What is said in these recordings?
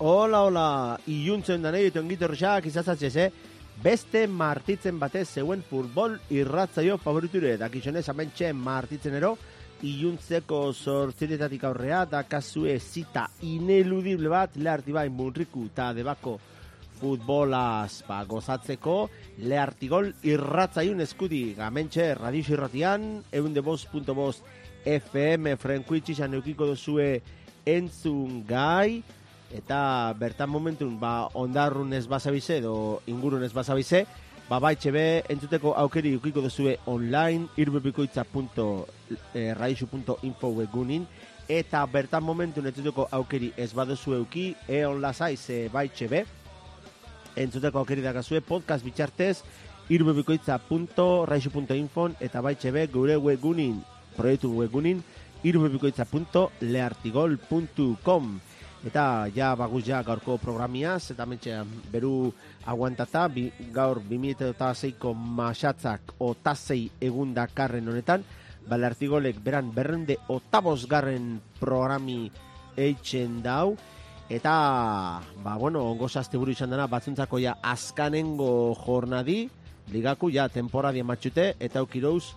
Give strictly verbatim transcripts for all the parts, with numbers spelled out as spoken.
Hola, hola, iluntzen danei eta ongitorriak izazatzez, eh? Beste martitzen batez zeuen futbol irratzaio favoriture. Dakizonez, amentxe martitzen ero, iluntzeko sortziretatik aurrea, dakazue zita ineludible bat, leharti bai munriku eta debako futbolaz ba, gozatzeko, lehartigol irratzaiun eskudi, amentxe radios irratian, eunde bost punto bost F M frenkuitxizan eukiko dozue entzun gai, eta bertan momentun ba, ondarrun ez bazabize edo ingurun ez bazabize, ba baitxe be entzuteko aukeri ukiko duzue online irubebikoitza punto raizu punto info webunin, eta bertan momentun entzuteko aukeri ez baduzue uki eon lasaiz e, baitxe be entzuteko aukeri dakazue podcast bitxartez irubebikoitza punto raizu punto info eta baitxe be gure webunin proiektu webunin irubebikoitza punto leartigol punto com. Eta ja baguz ja gaurko programiaz, eta mentxe beru aguantata, bi, gaur bi mila seiko masatzak otasei egun dakarren honetan, balartigolek beran berrende otabos garren programi eitzen dau, eta, ba, bueno, ongo zazte buru izan dena, batzuntzako ja azkanengo jornadi, ligaku ja temporadi ematxute, eta aukirouz,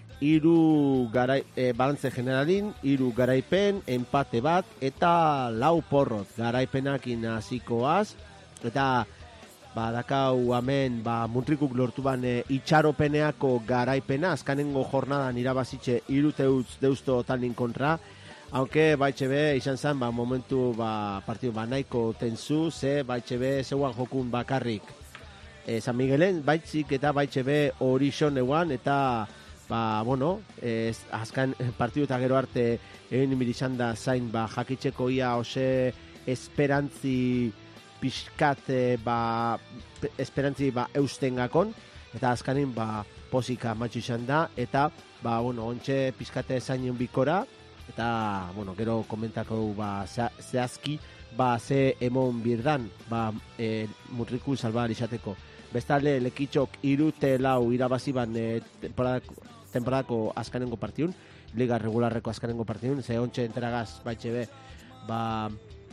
Iru garai, e, balantze generalin, iru garaipen, empate bat, eta lau porrot garaipenakin hasikoaz, eta ba, dakau hemen ba, muntrikuk lortu ban e, itxaropeneako garaipena, azkanengo jornadan irabazitxe iru teutz deusto talin kontra, aunque baitxe be izan zen ba, momentu ba, partidu ba, nahiko tenzu, ze baitxe be zeuan jokun bakarrik e, San Miguelen, baitzik eta baitxe be horixon eguan, eta ba, bueno, ez, azkan partidu eta gero arte egin izan da zain, ba, jakitzeko ia ose esperantzi pixkat, ba, esperantzi ba, eustengakon, eta azkanin, ba, posika matxu izan da, eta, ba, bueno, ontxe pixkate zainen bikora, eta, bueno, gero komentako, ba, zehazki, ba, ze emon birdan, ba, e, mutriku salbar izateko. Bestalde, lekitxok irute lau irabaziban e, temporadako, temporadako azkanengo partiun, liga regularreko azkanengo partiun, ze ontxe enteragaz baitxe be, ba,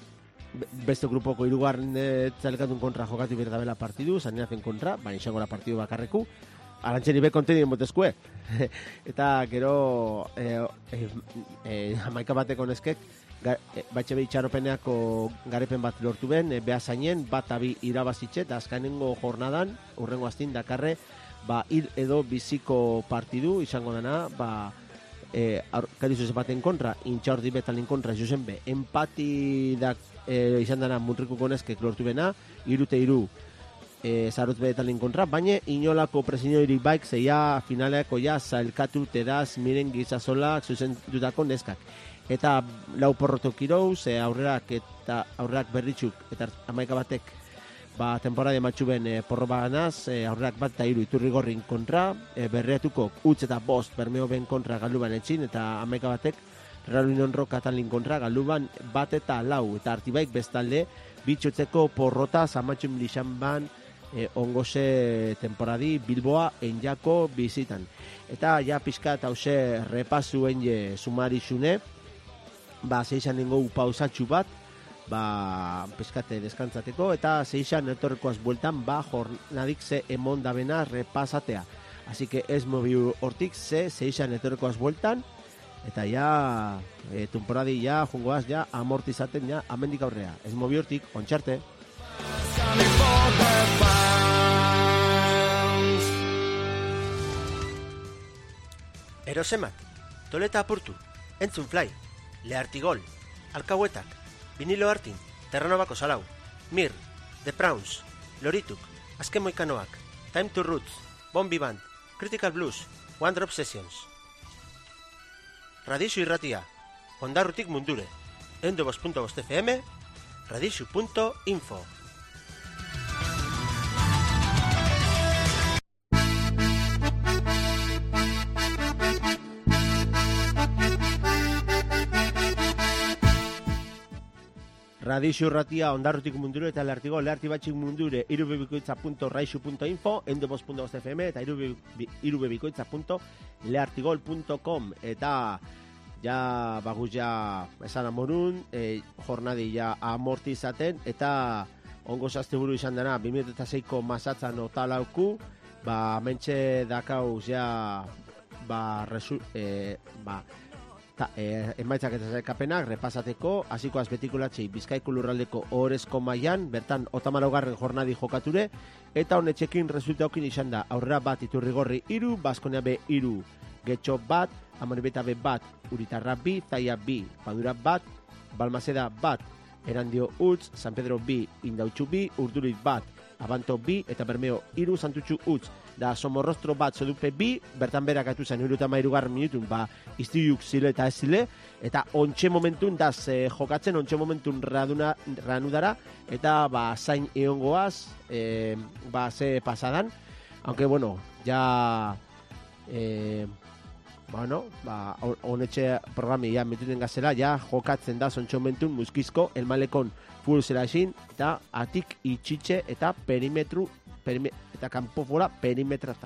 beste grupoko irugarren e, txalekatun kontra jokatu berdabela partidu, zaneazen kontra, baina izango la partidu bakarreku, arantxeri be konteni enbotezkue. Eta gero, e, e, e, amaika bateko neskek, Ga, e, baitxe be itxaropeneako garepen bat lortu ben, e, behazainen, bat abi irabazitxe, eta azkanengo jornadan, urrengo aztin dakarre, ba, hil edo biziko partidu, izango dena, ba, e, kadizu zepaten kontra, intxaurdi betalin kontra, zuzen be, empati da, e, izan dena muntrikuko neskek lortu bena, irute iru, e, zarut betalin kontra, baina inolako presinioirik baik, zeia finaleako ja, zailkatu tedaz, miren gizazolak, zuzen dutako neskak. Eta lau porrotok irouz, e, aurrerak eta aurrerak berritzuk, eta amaika batek, ba, temporade matxuben e, porro baganaz, e, aurrerak bat eta iru iturri gorrin kontra, e, berreatuko utz eta bost bermeo ben kontra galuban etxin, eta amaika batek, Raluinon Roka talin kontra galuban bat eta lau, eta artibaik bestalde, bitxotzeko porrota zamatxun lixan ban, e, ongoze temporadi Bilboa enjako bizitan. Eta ja pixka eta hause repasuen je sumarizune, ba, zeizan ningu pausatxu bat, ba, peskate deskantzateko, eta zeizan etorrekoaz bueltan, ba, jornadik ze emon dabena repasatea. Así que ez mobi hortik ze zeizan etorrekoaz bueltan, eta ja, e, temporadi ja, jungoaz, ja, amortizaten, ja, amendik aurrea. Ez mobi hortik, ontxarte. Erosemat, toleta apurtu, entzun fly, lehartigol, alkauetak, vinilo hartin, terranobako salau, mir, The Prawns, lorituk, azken moikanoak, Time to Roots, Bombi Band, Critical Blues, One Drop Sessions. Radixu irratia, ondarrutik mundure, eunde bost punto bost F M, radixu punto info. Radixu irratia ondarrutik mundure eta lehartigo leharti batxik mundure irubebikoitza punto raizu punto info, eunde bost punto bost F M eta irubebikoitza punto lehartigol punto com. Eta ja baguz ja esan amorun, e, jornadi ja amortizaten, eta ongo zazte buru izan dena, bi mila eta seiko masatzan otalauku, ba, mentxe dakauz ja, ba, resu, e, ba, ta, e, emaitzak eta zaikapenak, repasateko, hasikoaz betikulatxei Bizkaiko lurraldeko orezko mailan, bertan otamalaugarren jornadi jokature, eta honetxekin resultaukin izan da, aurrera bat Iturrigorri iru, Baskonia B iru, Getxo bat, Amanibeta B bat, Uritarra bi, Zaia bi, Padura bat, Balmaseda bat, Erandio utz, San Pedro bi, Indautxu bi, Urduliz bat, Abanto bi, eta Bermeo iru, Santutxu utz, da Somorrostro bat, Sodupe bi, bertan berak atu zen, hiru eta mairugarren minutun, ba, iztiuk zile eta ez zile, eta ontxe momentun, daz eh, jokatzen, ontxe momentun raduna, ranudara, eta ba, zain eongoaz, eh, ba, ze pasadan, aunque, bueno, ja... Eh, Bueno, ba, honetxe programi ja metuten gazela, ja jokatzen da zontxo momentun muskizko, elmalekon furu zela esin, eta atik itxitxe eta perimetru, perime, eta kanpofora perimetrata.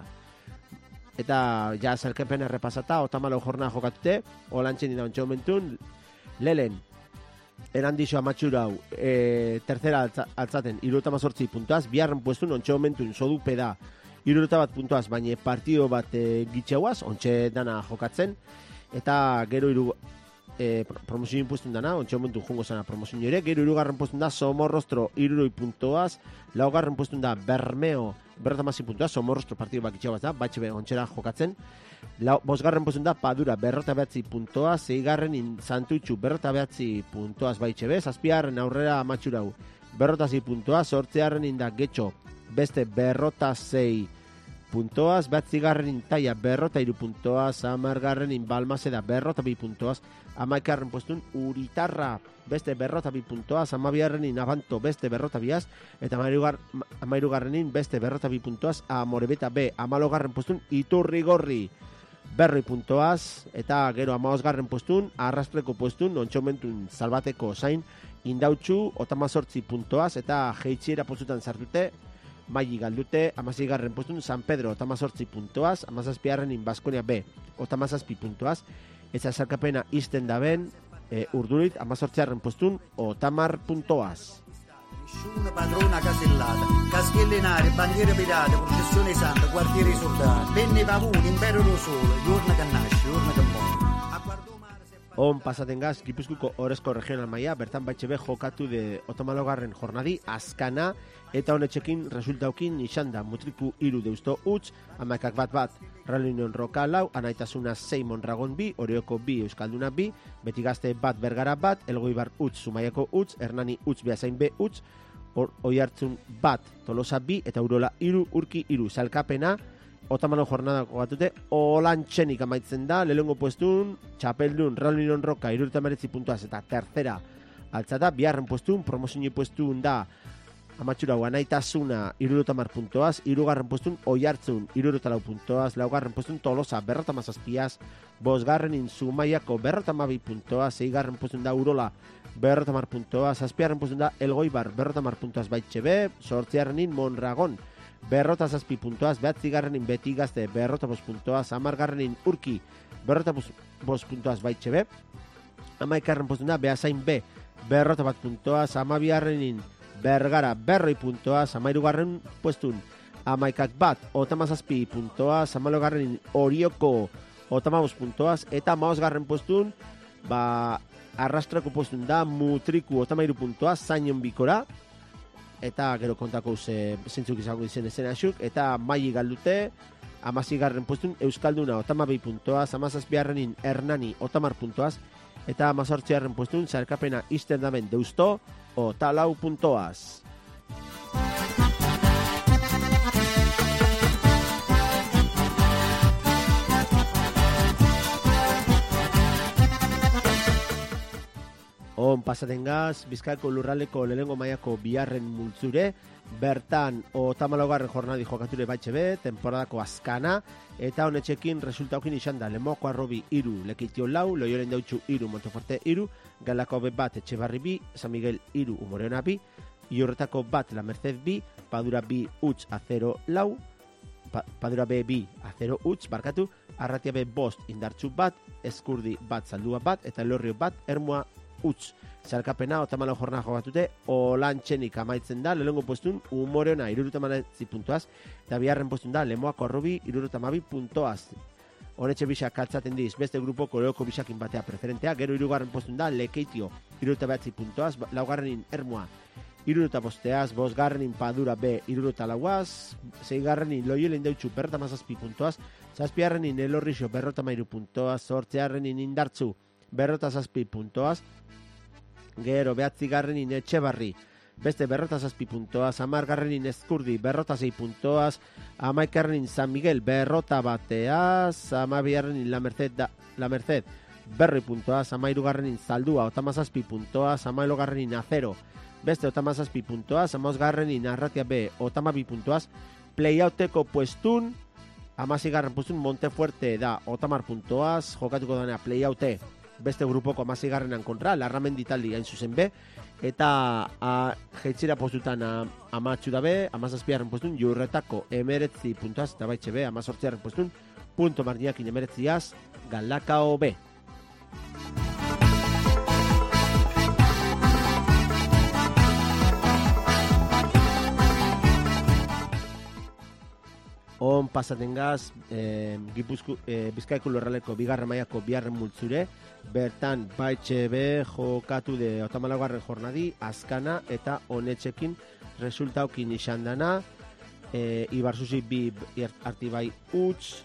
Eta ja zelkepen errepasata, otamalo jorna jokatute, olantxen dira ontxo momentun, lelen, erandixo amatxurau, e, tercera altza, altzaten, iruta mazortzi puntuaz, biharren puestun ontxo momentun, sodupe da, Iruruta bat puntuaz, baina partio bat e, gitxeuaz, ontxe dana jokatzen, eta gero iru e, promozio inpustun dana, ontxe momentu jungo zana promozio ere, gero irugarren pustun da Somorrostro iruroi puntuaz, laugarren pustun da Bermeo, berrotamasi puntuaz, Somorrostro partio bat gitxeuaz da, batxe be ontxera jokatzen, Lau, bosgarren pustun da Padura, berrota behatzi puntuaz, zeigarren Santutxu, berrota behatzi puntuaz baitxe be, zazpiarren aurrera amatxurau, berrotasi puntuaz, sortzearren inda Getxo, beste berrota zei puntoaz, batzigarrenin Taia berrota iru puntoaz, amargarrenin Balmaseda berrota bi puntoaz, amaikarren puestun Uritarra beste berrota bi puntoaz, amabiarrenin Abanto beste berrota biaz, eta amairugarrenin beste berrota bi puntoaz, Amorebeta B, amalogarren puestun Iturrigorri berroi puntoaz, eta gero amaosgarren puestun, arrastreko puestun, ontxomentun salbateko zain, Indautxu, otamazortzi puntoaz, eta jeitxiera postutan sartute, Maili galdute, amazigarren postun San Pedro, otamazortzi puntoaz, amazazpiarrenin Baskonia B, otamazazpi puntoaz, eta zarkapena izten daben, e, Urdulit, amazortziarren postun, otamar puntoaz. Nessuna padrona casellata, caschi allenare, bandiere pirate, processione santa, quartieri soldati, penne pavuni, impero lo sole, giorno che nasce, giorno che muore. On pasaten gaz, Gipuzkuko orezko regional maia, bertan baitxe be jokatu de otomalogarren jornadi, azkana, eta honetxekin resultaukin izan da Mutriku iru deusto utz, amakak bat bat, Reunion Roka lau, Anaitasuna sei Mondragon bi, Orioko bi, Euskalduna bi, Betigazte bat Bergara bat, Elgoibar utz, Zumaiako utz, Hernani utz, Beasain B utz, Oiartzun bat, Tolosa bi, eta Urola iru, Urki iru, Zalkapena, Otamalo jornadako batute, olantxenik amaitzen da, lehengo puestun, Txapeldun, Reunion Roka, irurta meretzi puntuaz, eta tercera altzata, biharren puestun, promozio puestun da, amatxurau, Anaitasuna, irurotamar puntuaz, irugarren puestun, Oiartzun, irurotalau puntuaz, laugarren puestun, Tolosa, berrotamazazpiaz, bosgarrenin Zumaiako, berrotamabi puntuaz, zeigarren puestun da, Urola, berrotamar puntuaz, zazpiarren puestun da, Elgoibar, berrotamar puntuaz baitxe be, sortziarrenin Mondragon, berrota zazpi puntoaz, behatzigarrenin Betigazte, berrota bost puntoaz, amargarrenin Urki, berrota bost puntoaz baitxe be, amaikarren postun da, Beasain B, berrota bat puntoaz, amabiarrenin Bergara, berroi puntoaz, amairugarren puestun, amaikak bat, otamazazpi puntoaz, amalogarrenin Orioko, otamabos puntoaz, eta maosgarren puestun, ba, arrastrako puestun da, Mutriku, otamairu puntoaz, Zainion bikora, eta gero kontako ze zentzuk izango izen ezen asuk, eta maili galdute, amazigarren puestun, Euskalduna, otamabi puntoaz, amazazpiarrenin Hernani, otamar puntoaz, eta amazortziarren puestun, zarkapena izten damen deusto, otalau puntoaz. On pasaten gaz, Bizkaiko lurraldeko lehengo maiako biharren multzure, bertan otamalogarren jornadi jokature baitxe be, temporadako azkana, eta honetxekin resultaukin izan da, Lemoko Arrobi iru, Lekitio lau, Loioren Daudtxu iru, Monteforte iru, Galako be bat, Etxebarri bi, San Miguel iru, Umoreona bi, Iorretako bat, La Merced bi, Padura bi, Utz, Azero lau, pa, Padura B bi, Azero Utz, barkatu, Arratiabe bost indartxu bat, Eskurdi bat zaldua bat, eta Elorrio bat Ermua utz. Zalkapena otamalau jornada jogatute, Olantxenik amaitzen da, lehengo postun Umoreona irurutamaretzi puntuaz, eta biharren postun da, Lemoako Arrobi irurutamabi puntoaz. Honetxe bisak kaltzaten diz, beste grupoko leoko bisakin batea preferentea, gero irugarren postun da, Lekeitio irurutabatzi puntoaz, laugarrenin Ermua iruruta bosteaz, bosgarrenin Padura B iruruta lauaz, zeigarrenin Loiolen deutxu berrota mazazpi puntoaz, zazpiarrenin Elorrixo berrota mairu puntoaz, zortzearrenin Indartzu berrota zazpi puntoaz, gero behatzigarrenin Etxebarri beste berrota zazpi puntoaz, amargarrenin Eskurdi berrota zei puntoaz, amaikarrenin San Miguel berrota bateaz, amabiarrenin La Merced, da, La Merced berri puntoaz, amairugarrenin Zaldua otamazazpi puntoaz, amailogarrenin Acero beste otamazazpi puntoaz, amazgarrenin Arratia B otamabi puntoaz, playouteko puestun, amazigarren puestun Montefuerte da otamar puntoaz, jokatuko dana playoute beste grupoko amazigarrenan kontra, Larramendi taldi hain zuzen be, eta jeitzira postutan amatxu da be, amazazpiarren postun, Jurretako emeretzi puntoaz, eta baitxe be, amazortziarren postun, punto mardiakin emeretziaz, Galdakao B. On pasaten gaz, eh, Gipuzku, eh, Bizkaiko lurraleko bigarren mailako biharren multzure, bertan baitxe be jokatu de otamalagarren jornadi, azkana eta honetxekin resultaukin izan dana, eh, Ibarzuzi bi Artibai utz,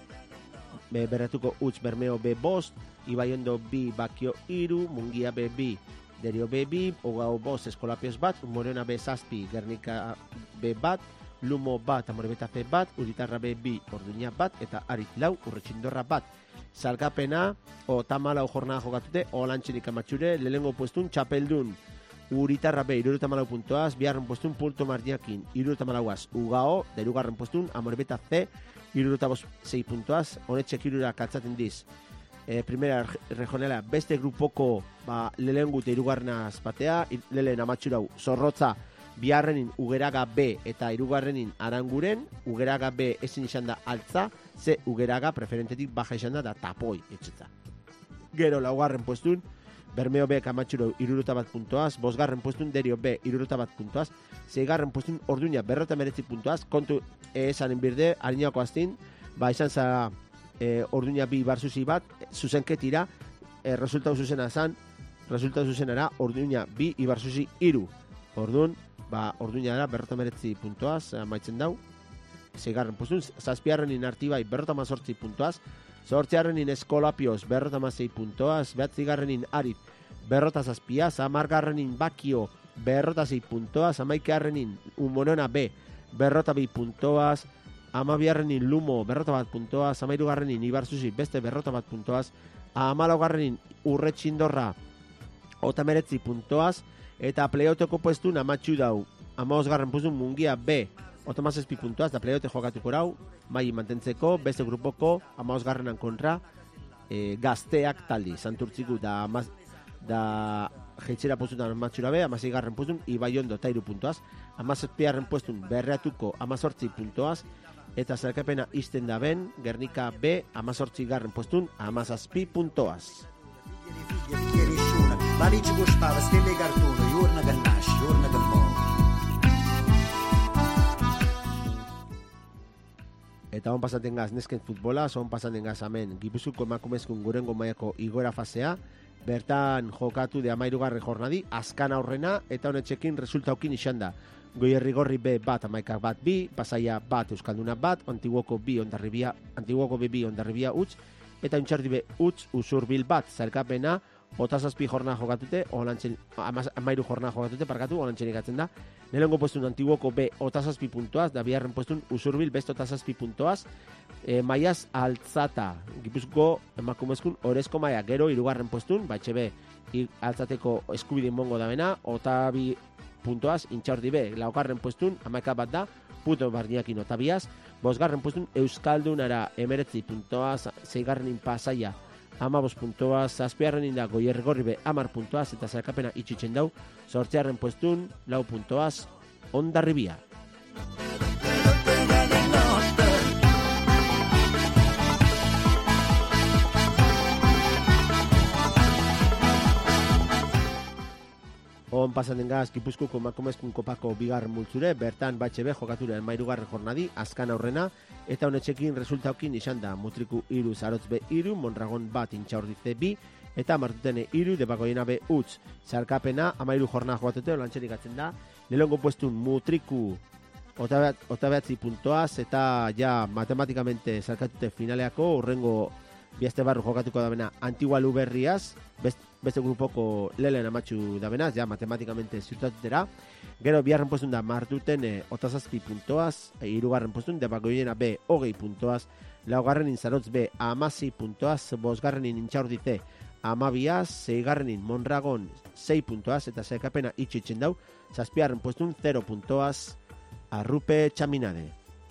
be, berretuko utz Bermeo B bost, Ibaiondo bi Bakio iru, Mungia B bi Derio B bi, Ogao bost Eskolapioz bat, Morena B zazpi Gernika B bat, Lumo bat, Amorebeta F bat, Uritarra B bi, Orduña bat, eta Arit lau, Urretxindorra bat. Zalkapena, otamalau jornada jogatute, Olantxenik amatxure, lehengo puestun, Txapeldun, Uritarra B, irurutamalau puntoaz, biharren puestun, Pulto Mardiakin, irurutamalaguaz, Ugao, derugarren puestun, Amorebeta C, irurutabos zei puntoaz, honetxek irura kaltzaten diz. E, primera regionala, beste grupoko, ba, lehengut irugarrenaz batea, lehen amatxurau, Zorrotza, biharrenin Ugeraga B eta hirugarrenin Aranguren, Ugeraga B ezin izan da altza, ze Ugeraga preferentetik baja izan da da tapoi etxetza. Gero laugarren puestun, Bermeo B kamatxuro iruruta bat puntoaz, bosgarren puestun Derio B iruruta bat puntoaz, zeigarren puestun Orduña berrota meretzi puntoaz, kontu esanen birde, harinako aztin, ba izan za e, Orduña bi barzuzi bat, zuzenketira, e, resultau zuzena zan, resultau zuzenara Orduña bi ibarzuzi iru. Orduan, ba, Orduña da berrota meretzi puntoaz, amaitzen dau, zeigarren pustun, zazpiarrenin Artibai berrota mazortzi puntoaz, zortziarrenin Eskolapioz berrota mazei puntoaz, behatzigarrenin Arit berrota zazpiaz, amargarrenin Bakio berrota zei puntoaz, amaikearrenin Umonona B berrota bi puntoaz, amabiarrenin Lumo berrota bat puntoaz, amairugarrenin Ibarzuzi beste berrota bat puntoaz, amalaugarrenin Urretxindorra ota meretzi puntoaz, eta playouteko puestun amatxu dau, amagosgarren pustun Mungia B, otomazazpi puntuaz, da playoute jokatuko rau, mai mantentzeko, beste grupoko, amagosgarrenan kontra, e, gazteak taldi, santurtziku da, amaz, da jeitzera postutan amatxura B, amazeigarren pustun, Ibaiondo tairu puntuaz, amazazpiarren puestun berreatuko amazortzi puntuaz, eta zerkapena izten da ben, Gernika B, amazortzi garren puestun, amazazpi puntuaz. Balici guspava, stelle cartuno, giorno che nasce, giorno che muore. Eta hon pasaten gaz nesken futbola, hon pasaten gaz amen Gipuzkoako emakumezkun gurengo mailako igora fasea, bertan jokatu de amairugarren jornadi, azkan aurrena, eta honetxekin resultaukin izan da. Goierrigorri B bat, amaikak bat bi, Pasaia bat, Euskalduna bat, Antiguoko B Ondarribia, Antiguoko B bi Ondarribia utz, eta Untxardi B utz, Usurbil bat, zerkapena, otazazpi jornada jokatute, olantxen, amairu jornada jokatute, parkatu, olantxenik atzen da. Lehenengo puestun Antiguoko B otazazpi puntoaz, da biharren puestun Usurbil beste otazazpi puntoaz, e, maiaz altzata, Gipuzko emakumezkun orezko maia, gero irugarren puestun, baitxe B, altzateko eskubidin mongo da bena, otabi puntoaz, Intxaurdi B, laugarren puestun, amaika bat da, puto barniakin otabiaz, bosgarren puestun Euskaldunara emeretzi puntoaz, zeigarrenin Pasaia, amabos puntoaz, zazpiarrenin da Goierrigorri be amar puntoaz, eta zerkapena itxitzen dau, zortziarren puestun, lau puntoaz, Ondarribia. On pasan dengaz, Gipuzkoako emakumezkun kopako bigarren multzure, bertan B H B jokatura emairugarren jornadi, azkan aurrena, eta honetxekin resultaukin izan da Mutriku iru, Zarotz B iru, Mondragon bat, Intxaurdize bi, eta Martutene iru, Debagoiena B utz. Zarkapena, amairu jornada jogatute, olantxerik atzen da, lelongo puestun Mutriku ota behatzi puntoaz, eta ja matematikamente zarkatute finaleako, urrengo biazte barru jokatuko da bena Antigualu berriaz, best, beste grupoko lelen amatxu da benaz, ja matematikamente ziurtatutera. Gero biharren postun da Martuten e, otazazpi puntoaz, e, irugarren postun Debagoiena B hogei puntoaz, laugarrenin Zarotz B amazi puntoaz, bosgarrenin Intxaurdize amabiaz, zeigarrenin Mondragon sei puntoaz, eta zekapena itxitzen dau, zazpiarren postun zero puntoaz, Arrupe Txaminade.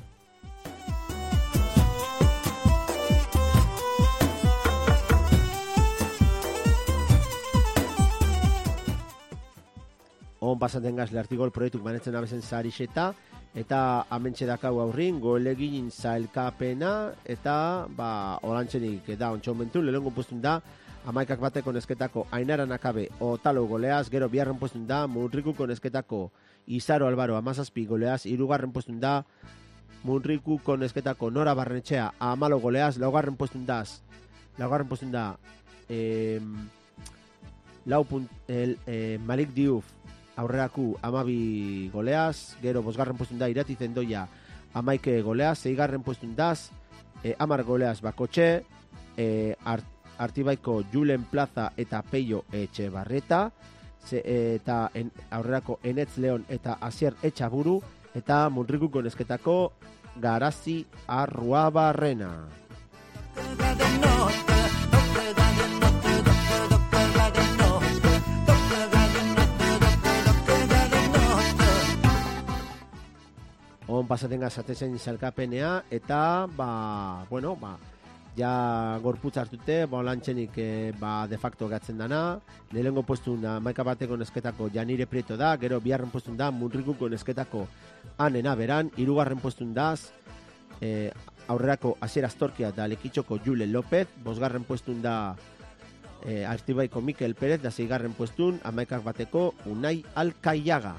On pasaten gaz Leartigol proiektuk manetzen abezen zarixeta, eta amentxe dakau aurrin, goelegin zailkapena, eta ba, orantzenik da ontsa momentu, lehenko postun da, amaikak bateko nesketako Ainaran Akabe Otalo goleaz, gero biharren postun da, Munrikuko nesketako Izaro Albaro amazazpi goleaz, irugarren postun da, Munrikuko nesketako Nora Barrenetxea amalo goleaz, laugarren postun daz, laugarren postun da, eh, lau punt, el, eh, Malik Diouf, aurreraku amabi goleaz, gero bosgarren postun da Irati Zendoia amaike goleaz, zeigarren postun daz, e, amar goleaz Bakotxe, e, art, Artibaiko Julen Plaza eta Peio Etxebarreta, ze, e, eta en, aurrerako Enetz Leon eta Asier Etxaburu, eta Munrikuko nesketako Garazi Arruabarrena. On pasaten gazatezen zalkapenea, eta, ba, bueno, ba, ja gorputz hartute, ba, lantxenik e, ba, de facto gatzen dana, lehengo postun da, maika bateko nesketako Janire Prieto da, gero biharren postun da, Munrikuko nesketako Anena Beran, irugarren postun daz, e, aurrerako Asier Astorkia da Lekitxoko Julen López, bosgarren postun da e, Artibaiko Mikel Pérez, da zeigarren postun, amaikak bateko Unai Alkaiaga.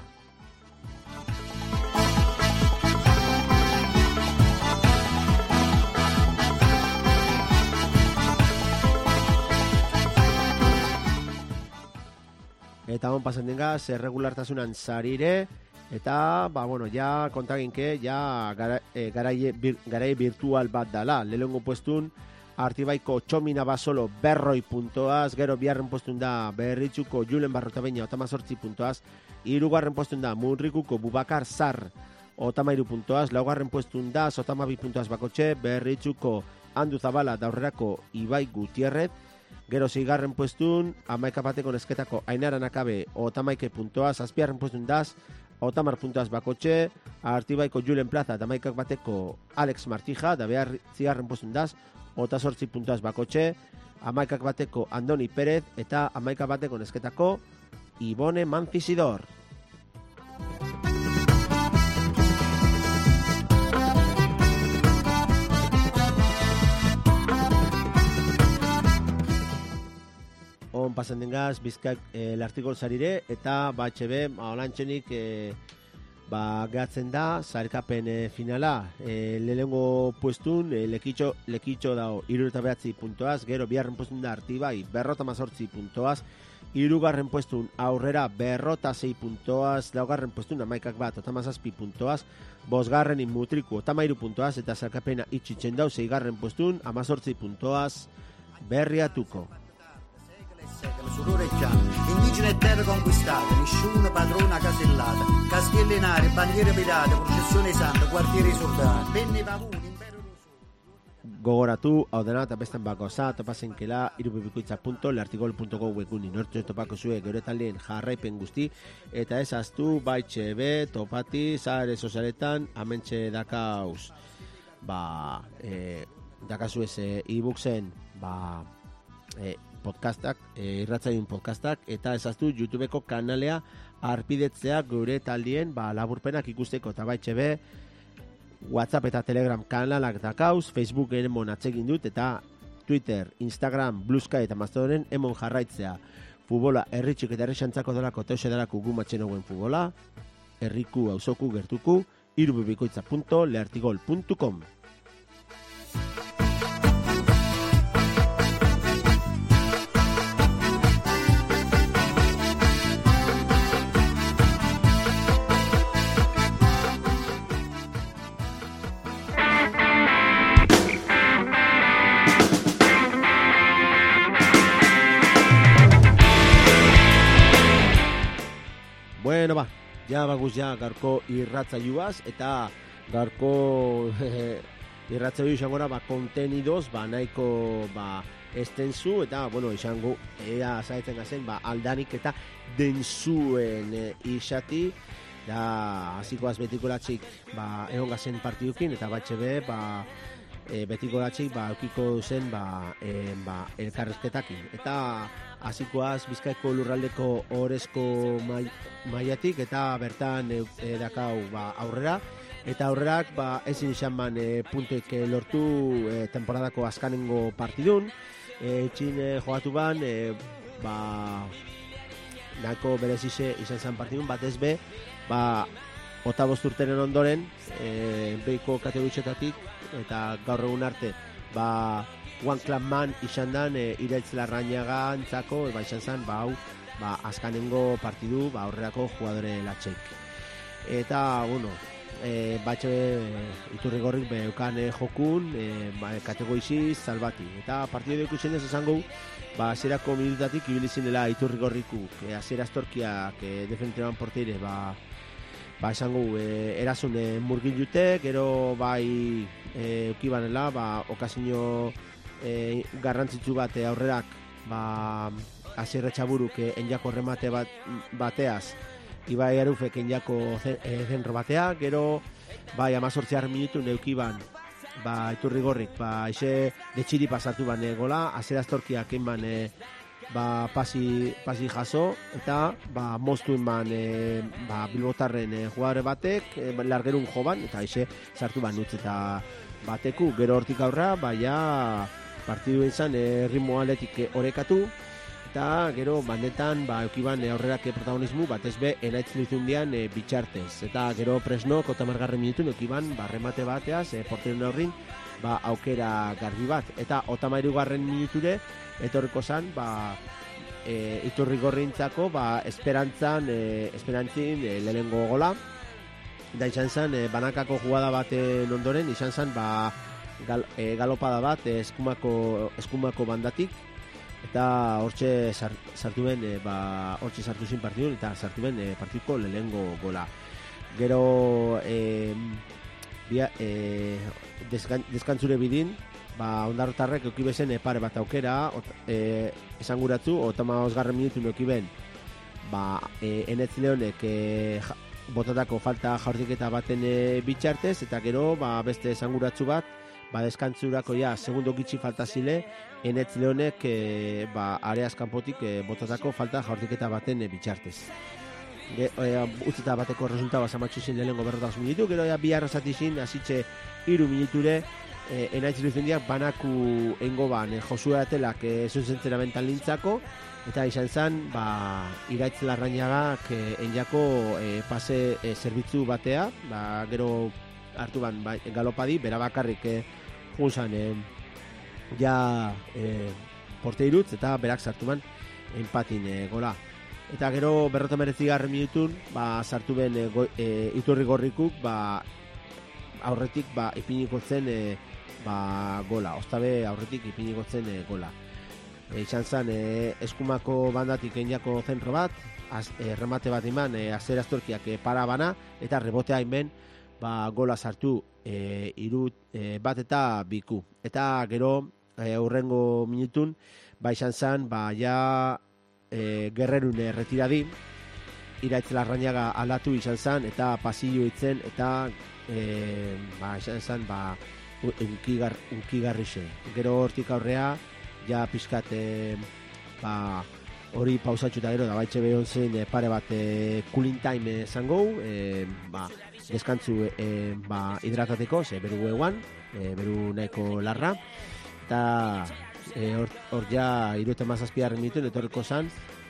Eta hon pasen dengaz, erregulartasunan zarire, eta, ba, bueno, ja kontaginke, ja gara, e, garaie, bir, garaie virtual bat dala. Lehengo puestun, Artibaiko Txomina Basolo berroi puntoaz, gero biharren postun da Berritxuko Julen Barrotabeina otamazortzi puntoaz, irugarren postun da Munrikuko Bubakar Zar otamairu puntoaz, laugarren postun da Sotamabi puntoaz Bakotxe, Berritxuko Andu Zabala daurrerako Ibai Gutierrez, gero zeigarren puestun, amaika bateko nesketako Ainaran Akabe otamaike puntoaz, azpiarren puestun daz, otamar puntoaz Bakotxe, Artibaiko Julen Plaza eta amaikak bateko Alex Martija, da behar zigarren puestun daz, otazortzi puntoaz Bakotxe, amaikak bateko Andoni Pérez eta amaika bateko nesketako Ibone Manfisidor. On pasan dengaz, bizkak e, Leartigol zarire, eta ba H B, ba, olantxenik, e, ba, gehatzen da, zarkapen e, finala, e, lehengo puestun, e, lekitxo, lekitxo dao, irureta behatzi puntoaz, gero biharren puestun da Artibai, berrota mazortzi puntoaz, irugarren puestun aurrera berrota zei puntoaz, laugarren puestun amaikak bat, otamazazpi puntoaz, bosgarren Mutriku, otamairu puntoaz, eta zarkapena itxitzen dau, zeigarren puestun, amazortzi puntoaz, Berriatuko. Indigene e terre conquistate, nessuno padrona casellata, caschi e lenari, bandiere pirate, processione santa, quartieri soldati, penne pavuni, impero rosso. Gogoratu, hau dena eta besten bako za, topazenkela irubibikoitza punto leartigol punto go webguni nortu topako zue gero taldeen jarraipen guzti, eta ez aztu baitxe be, topati, zare sozialetan, amentxe dakauz, ba, e, dakazu ez e-booksen, ba, e, podcastak, e, irratzaioen podcastak, eta ezaztu YouTubeko kanalea arpidetzea gure taldien ba, laburpenak ikusteko, eta baitxe be, WhatsApp eta Telegram kanalak dakauz, Facebooken emon atsegin dut, eta Twitter, Instagram, Bluesky eta Mastodonen emon jarraitzea. futbola herritxik eta herrixantzako delako teuse delako gumatzen hauen futbola, herriku auzoku gertuku, irubibikoitza punto leartigol punto com. Bueno, ba, ja baguz ja garko irratzaiuaz, eta garko irratzaiu izangora, ba, kontenidoz, ba, nahiko, ba, estenzu, eta, bueno, izango, ea zaitzen gazen, ba, aldanik eta denzuen e, isati, da, hasikoaz betikolatxik, ba, egon gazen partidukin, eta batxe be, ba, e, betikolatxik, ba, eukiko zen, ba, e, ba, elkarrezketakin, eta hasikoaz Bizkaiko lurraldeko orezko mai, maiatik eta bertan e, e, dakau ba, aurrera eta aurrerak ba, ezin izan ban e, puntuek lortu e, temporadako azkanengo partidun e, txin e, jogatu ban e, ba, nahiko berezize izan zen partidun batez be ba, ota bosturtenen ondoren e, beiko kategoritxetatik eta gaur egun arte ba, One Club Man izan dan e, Iraitz Larrañaga antzako, ba, izan zen, ba, hau, ba, azkanengo partidu, ba, aurrerako jugadore latxeik. Eta, bueno, e, batxe e, Iturrigorrik beukan e, jokun, e, ba, kategoiziz, salbati. Eta partidu ikusten ez esango, ba, zerako minutatik ibilizinela Iturrigorrikuk, e, azera astorkiak e, defeniteban porteire, ba, ba, esango, e, erasun e, murgin jute, gero, bai, e, ukibanela, ba, okazio E, garrantzitsu bat e, aurrerak ba, Asier Etxaburuk e, enjako remate bat, bateaz Ibai Arufek enjako zen, e, zenro batea, gero bai amazortziar minutu neukiban ba, Iturrigorrik ba, ise detxiri pasatu ban e, gola, Asier Astorkiak inban e, ba, pasi, pasi jaso eta ba, moztuen ban e, ba, Bilbotarren e, jugadore batek e, largerun joban eta ise sartu ban utz eta bateku, gero hortik aurra baina partidu izan e, ritmo atletik orekatu eta gero bandetan ba, eukiban e, aurrerak e, protagonismu batez be Enaitz Lizundian e, bitxartez eta gero Presnok otamargarren minutu eukiban ba, remate bateaz e, porteron aurrin ba, aukera garbi bat eta otamairugarren minuture etorriko zan ba, e, Iturrigorrintzako ba, esperantzan e, esperantzin e, lehenengo gola da izan zen e, banakako jugada baten ondoren izan zen ba, Gal, e, galopada bat e, eskumako, eskumako bandatik eta hortxe sartu ben e, ba, hortxe sartu zin partidun eta sartu ben e, partidko lehengo gola gero e, bia, e, deskan, deskantzure bidin ba, ondarrotarrek eukibezen e, pare bat aukera ot, e, esanguratzu otama osgarren minutu eukiben ba, e, Enetz Leonek e, ja, botatako falta jaurtiketa baten e, bitxartez eta gero ba, beste esanguratzu bat ba, deskantzurako ja, segundo gitxi falta zile, Enetz Leonek e, ba, areaz kanpotik e, botatako falta jaurtiketa baten e, bitxartez. E, e, utzita bateko resultaba zamatxu zin lehenengo berrotak minutu, gero ja, bi arrazati zin, azitxe iru minuture, e, Enaitz Luzendiak banaku engo ban, e, Josua Atelak e, zunzentzera bentan lintzako, eta izan zen, ba, Iraitz Larrañagak e, enjako e, pase e, zerbitzu batea, ba, gero hartu ban, ba, galopadi, bera bakarrik e, junzan e, ja e, porteirutz eta berak sartu ban empatin e, gola. Eta gero berrota meretzigarren minutun ba, sartu ben e, go, e, Iturrigorrikuk ba, aurretik ba, ipiniko zen e, ba, gola. Ostabe aurretik ipiniko zen e, gola. E, izan zen e, eskumako bandatik enjako zenro bat, az, e, remate bat iman, e, Asier Astorkiak e, para bana eta rebotea imen ba, gola sartu e, iru e, bat eta biku. Eta gero e, aurrengo minutun ba, izan zen ba, ja e, gerrerun e, retiradi Iraitz Larrañaga alatu izan zen eta pasillo itzen eta e, ba, izan zen ba, unkigar, unkigarrixe. Gero hortik aurrea ja pizkat e, ba, hori pausatxu eta gero da baitxe behon zen e, pare bat e, cooling time zango e, ba, deskantzu e, ba, hidratateko, ze beru eguan, e, beru nahiko larra, eta hor e, ja irueta mazazpiarren minutuen etorriko zan,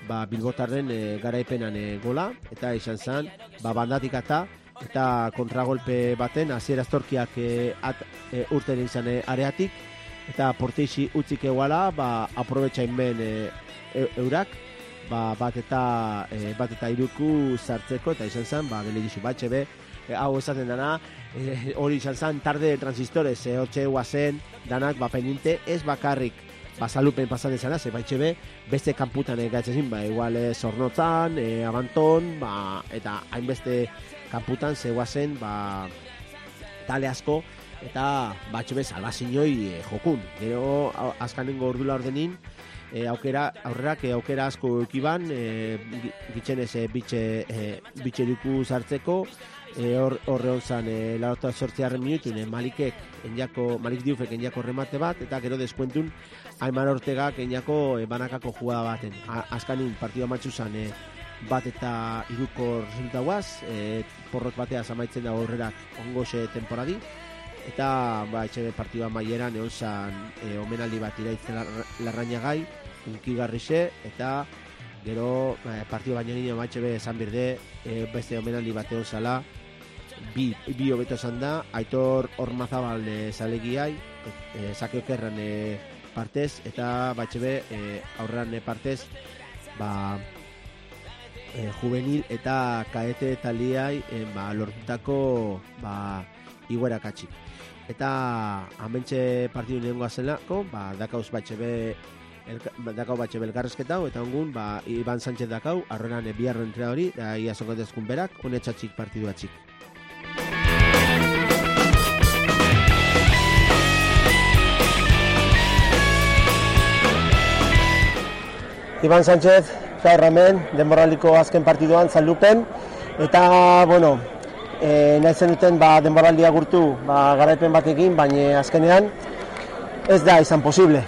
ba, Bilbotarren e, garaipenan e, gola, eta izan zen, ba, bandatik ata, eta kontragolpe baten, hasiera Astorkiak e, at, e, urten izan e, areatik, eta Porteixi utzik eguala, ba, aprobetxain ben e, e, eurak, ba, bat eta e, bat eta iruku sartzeko, eta izan zen, ba, gele dizu batxe be, e, hau esaten dana, e, hori izan zen, tarde transistores, e, hortxe guazen, danak, ba, pendiente, ez bakarrik, ba, salupen pasan ezana, ze baitxe be, beste kanputan egatzezin, ba, igual e, Zornotzan, e, Abanton, ba, eta hainbeste kanputan zegoazen, ba, tale asko, eta batxe be, salbazinoi e, jokun. Gero, azkanengo ordula ordenin, e, aukera, aurrerak e, aukera asko ekiban, e, gitxenez e, bitxe, e, bitxeriku sartzeko, e, hor, horre honzan, e, larota sortziarren minutun, e, Malikek, enjako, Malik Diufek enjako remate bat, eta gero deskuentun, Aiman Ortegak enjako e, banakako jugada baten. A, azkanin partidua matxuzan, e, bat eta iruko resulta guaz, e, porrot batea zamaitzen da horrerak ongoxe temporadi, eta ba, etxe partidua maieran egon zan e, omenaldi bat iraitzen larrainagai, unkigarrixe, eta gero e, partidu baino nino maitxe be esan berde, e, beste omenaldi bat egon zala, bi, bi hobeto esan da, Aitor Ormazabal e, zalegiai, e, Sake Okerran e, partez, eta batxe be e, aurran e, partez, ba, E, juvenil eta kaete taliai e, ba, lortutako ba, iguera katxik. Eta amentxe partidu nengoa zelako, ba, dakauz batxe be dakau batxe belgarrezketa hau, eta ongun ba, Iban Sánchez dakau, arroran e, biarro entra hori, da ia zokotezkun berak, honetxatxik partidu atxik. Iban Sánchez, gaur hemen, denboraldiko azken partiduan, Zaldupen, eta, bueno, e, nahi zenuten ba, denboraldia gurtu ba, garaipen batekin, baina azkenean ez da izan posible.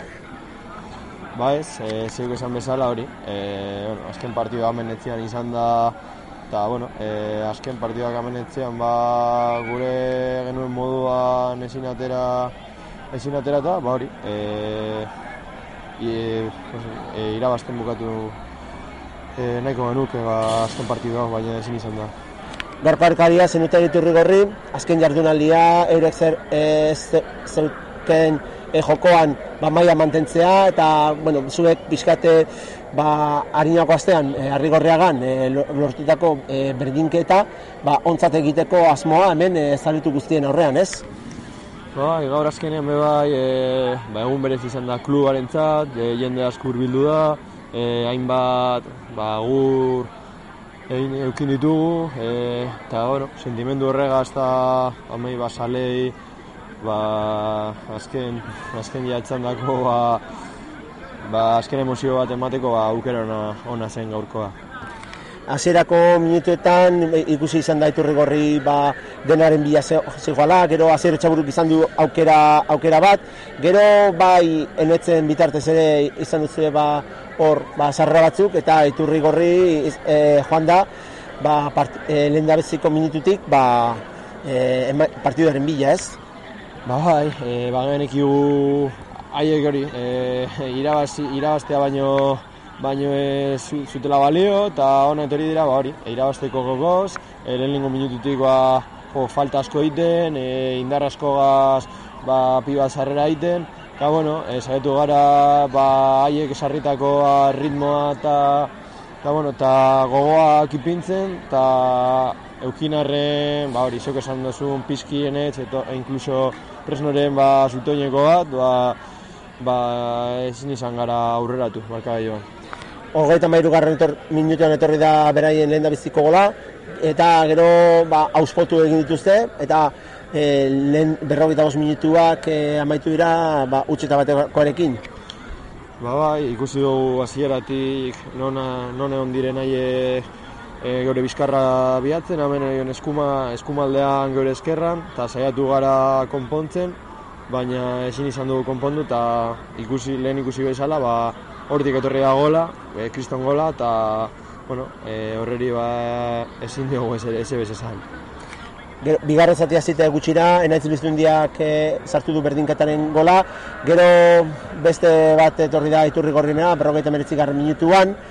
Ba ez, e, zeuk esan bezala hori, e, bueno, azken partidua amenetzean izan da, eta, bueno, e, azken partiduak amenetzean ba, gure genuen moduan ezin atera, ezin atera eta, ba hori, e, e, e, irabazten bukatu E, nahiko genuke ba, azken partidua, baina ezin izan da. Gaur parkaria zenuten Iturri Gorri, azken jardunaldia, eurek zer e, zeuken e, jokoan ba, maila mantentzea, eta bueno, zuek bizkate ba, harinako astean, e, Arrigorriagan e, lortutako e, berdinketa ba, ontzat egiteko asmoa hemen e, zalitu guztien aurrean, ez? Ba, gaur azkenean be bai, e, ba, egun berez izan da klubarentzat, e, jende asko hurbildu da, E, hainbat ba, gur egin eukin ditugu, e, eta bueno, sentimendu horregaz eta amei basalei ba, azken, azken jaetzan dako ba, ba, azken emozio bat emateko ba, aukera ona, ona zen gaurkoa. Hasierako minutuetan ikusi izan da Iturri Gorri ba, denaren bila zegoala, gero hasier Etxaburuk izan du aukera, aukera bat, gero bai enetzen bitartez ere izan duzue ba, hor ba, sarrera batzuk, eta Iturri Gorri e, joan da ba, part, e, lehendabeziko minututik ba, e, partiduaren bila, ez? Ba bai, e, ba genekigu haiek hori, e, irabazi, irabaztea baino baino ez zutela balio, eta hona etorri dira, ba hori, e, irabazteko gogoz, e, lehenengo minututik ba, jo, falta asko egiten, e, indar asko gaz, ba, piba sarrera egiten, eta bueno, e, saiatu gara, ba, haiek esarritako ritmoa eta eta bueno, eta gogoak ipintzen, eta eukinarren, ba hori, zeko esan duzun pizkienetz, eta e, inkluso Presnoren ba, zutoineko bat, ba, ba, ezin izan gara aurreratu, marka joan. Hogeita mairugarren etor, minutuan etorri da beraien lehen da biziko gola, eta gero ba, auspotu egin dituzte, eta e, lehen berrogeita bost minutuak e, amaitu dira ba, utxeta batekoarekin. Ba bai, ikusi dugu hasieratik nona, non egon diren aie e, geure bizkarra bihatzen, hemen egon eskuma, eskumaldean geure eskerran, eta saiatu gara konpontzen, baina ezin izan dugu konpondu, eta ikusi, lehen ikusi bezala, ba, hortik etorri da gola, e, kriston gola, eta bueno, e, horreri ba, ezin dugu ez ebez esan. Bigarren zatia zita gutxira, Enaitz Liztundiak e, sartu du berdinketaren gola, gero beste bat etorri da Iturri Gorrinea, berrogeita hemeretzigarren minutuan,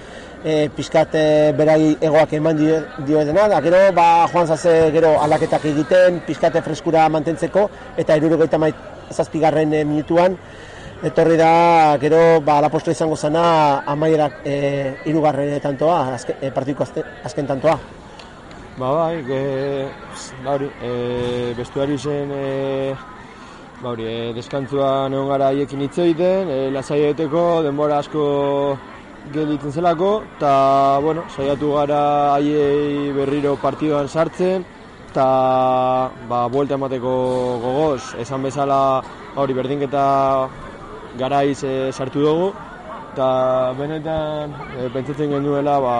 e, pixkat e, berai egoak eman dioetena, da gero ba, joan zaze gero aldaketak egiten, pixkate freskura mantentzeko, eta hirurogeita zazpigarren e, minutuan, etorri da gero ba, alapostra izango zana amaierak e, hirugarren tantoa, azke, e, partidiko azken, azken tantoa. Ba bai, e, ba hori, e, bestuari zen, e, ba hori, e, deskantzuan egon gara haiekin hitz egiten, e, lasai egiteko, denbora asko gelditzen zelako, eta, bueno, saiatu gara haiei berriro partidoan sartzen, eta, ba, buelta emateko gogoz, esan bezala, hori, berdinketa garaiz e, sartu dugu, eta benetan e, pentsatzen genuela, ba,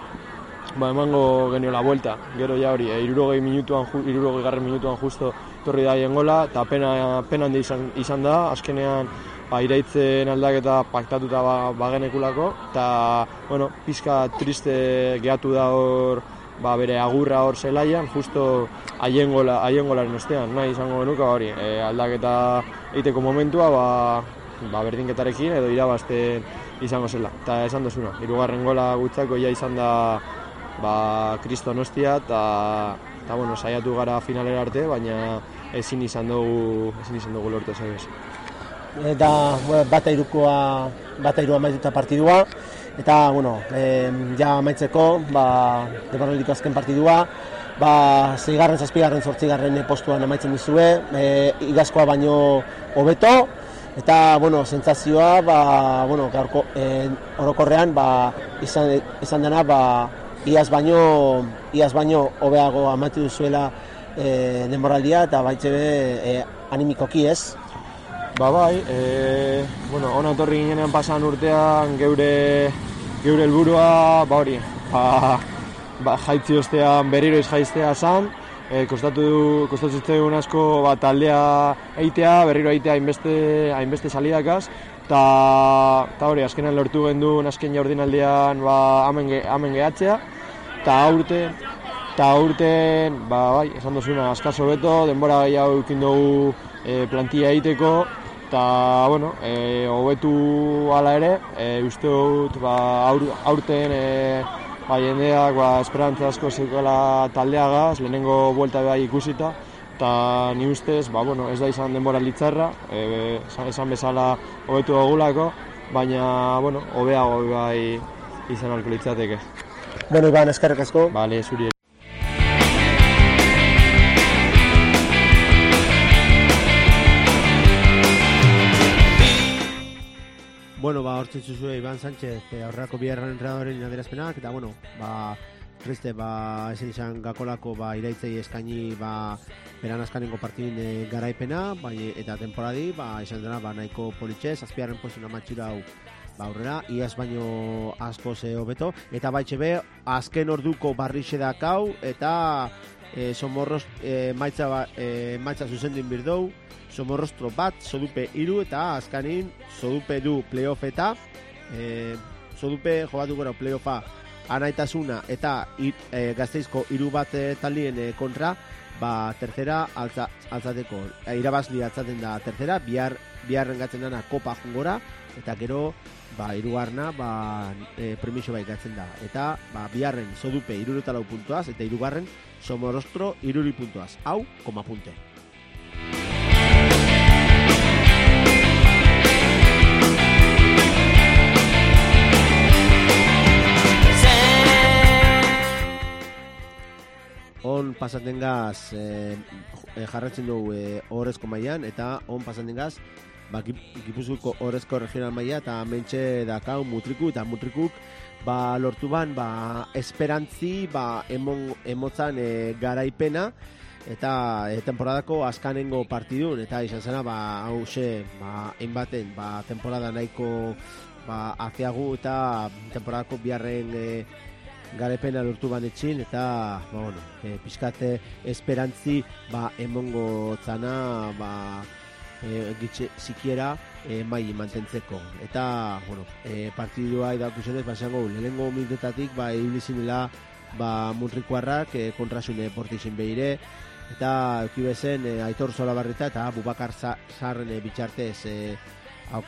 ba, emango geniola buelta. Gero ja hori, e, irurogei minutuan, irurogei garren minutuan justo torri da hien gola, eta pena, pena handi izan, izan da, azkenean ba, iraitzen aldaketa paktatuta ba, bagenekulako, eta, bueno, pizka triste gehatu da hor, ba, bere agurra hor zelaian, justo haien gola, haien golaren ostean, nahi izango genuka hori, e, aldaketa egiteko momentua, ba, ba, berdinketarekin edo irabazten izango zela. Eta esan duzuna, hirugarren gola gutzako ja izan da ba, kriston ostia, eta bueno, saiatu gara finalera arte, baina ezin izan dugu, ezin izan dugu lortu zaibez. Eta bata irukoa, bata irua maituta partidua, eta bueno, e, ja amaitzeko, ba, deparaldiko azken partidua, ba, zeigarren, zazpigarren, zortzigarren postuan amaitzen dizue, e, igazkoa baino hobeto, eta, bueno, sentsazioa, ba, bueno, gaurko, e, orokorrean, ba, izan, izan dena, ba, iaz baino, iaz baino hobeago amaitu duzuela e, denboraldia, eta baitze be, e, animikoki ez. Ba bai, e, bueno, ona etorri ginenean pasan urtean geure, geure helburua, ba hori, ba, ba, jaitzi ostean berriro izjaiztea zan, e, kostatu, kostatu zitzaigun asko ba, taldea eitea, berriro eitea hainbeste, hainbeste salidakaz, eta hori, azkenan lortu genduen azken jaurdinaldian ba, amen, ge, amen gehatzea, eta aurten, eta aurten, ba, bai, esan duzuna, askaso beto, denbora gehiago eukin dugu e, plantilla egiteko, eta, bueno, e, hobetu hala ere, e, uste dut, ba, aur, aurten, e, ba, jendeak, ba, esperantza asko zeukela taldeagaz, lehenengo buelta bai ikusita, eta ni ustez, ba, bueno, ez da izan denbora litzarra, e, esan bezala hobetu dugulako, baina, bueno, hobeago bai izan ahalko litzateke. Bueno, Iban, eskerrik asko. Bale, zuri. Bueno, ba, hortzen zuzue Iban Sánchez, aurrerako biharren entrenadoreen adierazpenak, eta, bueno, ba, triste, ba, esan izan gakolako, ba, iraitzei eskaini, ba, beran azkanengo partidin e, garaipena, bai, eta temporadi, ba, esan dena, ba, nahiko politxez, azpiarren postuna matxura hau, ba, aurrera, iaz baino asko ze hobeto, eta baitxe be, azken orduko barrixe dakau, eta e, somorroz, e, maitza, ba, e, maitza zuzendin birdou, somorrostro bat, sodupe iru, eta azkanin, sodupe du playoff eta, e, sodupe jobatu gero playoffa anaitasuna, eta ir, e, Gasteizko iru bat e, taldien e, kontra, ba, tercera altza, altzateko, e, irabazli altzaten da tercera, bihar, biharren gatzen dana kopa jungora, eta gero, ba, irugarna, ba, e, premiso bai gatzen da, eta, ba, biharren sodupe iruretalau puntuaz, eta irugarren somorrostro iruri puntuaz, hau, koma punte. On pasaten gaz e, e, jarratzen dugu e, horrezko mailan, eta on pasaten gaz ba, Gipuzkoako horrezko regional maila, eta mentxe dakau mutriku, eta mutrikuk ba, lortu ban ba, esperantzi ba, emon, emotzan e, garaipena, eta e, temporadako azkanengo partidun, eta izan zena ba, hause ba, enbaten ba, temporada nahiko ba, aziagu, eta temporadako biharren e, garepena lortu banetxin, eta ba, bueno, e, pixkate esperantzi ba, emongo zana ba, e, gitxe sikiera e, mai mantentzeko, eta bueno, e, partidua idakusenez basango lehenengo minutetatik ba, ibilizinela ba, muntrikuarrak e, kontrasune portizin behire, eta eukibezen e, Aitor Solabarrita eta Bubakar Sarren e, bitxartez e, hauke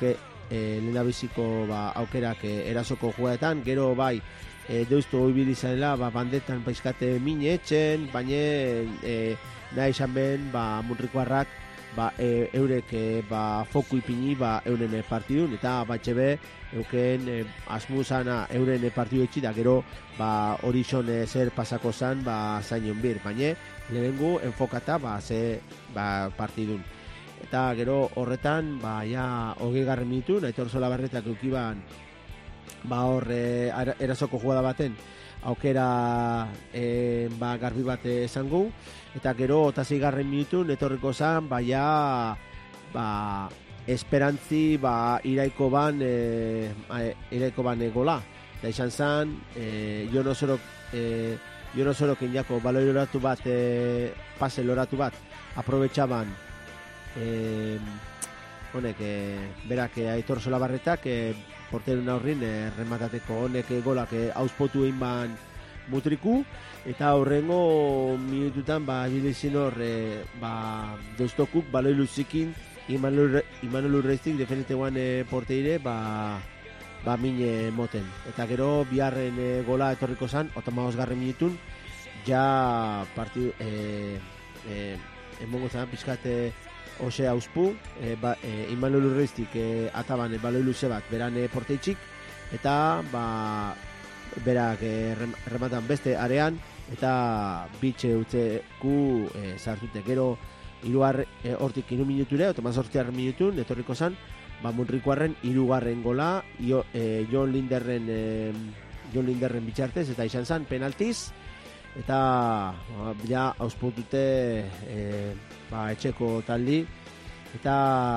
e, lehendabiziko ba, aukerak e, erasoko jugaetan, gero bai e, deustu ibili zaila ba, bandetan paiskate mine etxen, baina e, nahi esan ben ba, Muntrikoarrak ba, e, eurek e, ba, foku ipini ba, euren partidun, eta batxe be euken e, asmuzana euren partidu etxi da gero ba, hori son e, zer pasako zan ba, zainion bir, baina lehenengo enfokata ba, ze ba, partidun. Eta gero horretan ba, ja, hogei garren minutu, Aitor Solabarretak eukiban ba, hor e, erasoko jugada baten aukera e, ba, garbi bat esango, eta gero otasi garren minutu etorriko zan ba, ja, ba, esperantzi ba, iraiko ban e, iraiko ban gola, eta izan zan e, Jon Osorok e, Jon Osorok inako baloi loratu bat e, pase loratu bat aprobetxaban e, honek e, berak e, Aitor Solabarretak e, porterun aurrin e, rematateko honek e, golak e, auspotu egin ban Mutriku, eta horrengo minututan ba, bilizin hor e, ba, deustokuk baloi luzikin Imanol Urreiztik defeniteguan e, porteire ba, ba mine moten, eta gero biharren e, gola etorriko zan otomagoz garren minutun ja partidu e, e, emongo zan pizkate ose auspu e, ba, e, Imanol Urreiztik e, ataban e, baloi luze bat beran e, porteitxik, eta ba, berak e, rematan beste arean eta bitxe utzeku e, sartute, gero iruar e, hortik iru minuture, otomazortziarren minutun etorriko zan ba, Muntrikoarren irugarren gola io, e, Jon Linderren e, Jon Linderren bitxartez, eta izan zan penaltiz, eta ba, ja ausputute e, ba, etxeko taldi, eta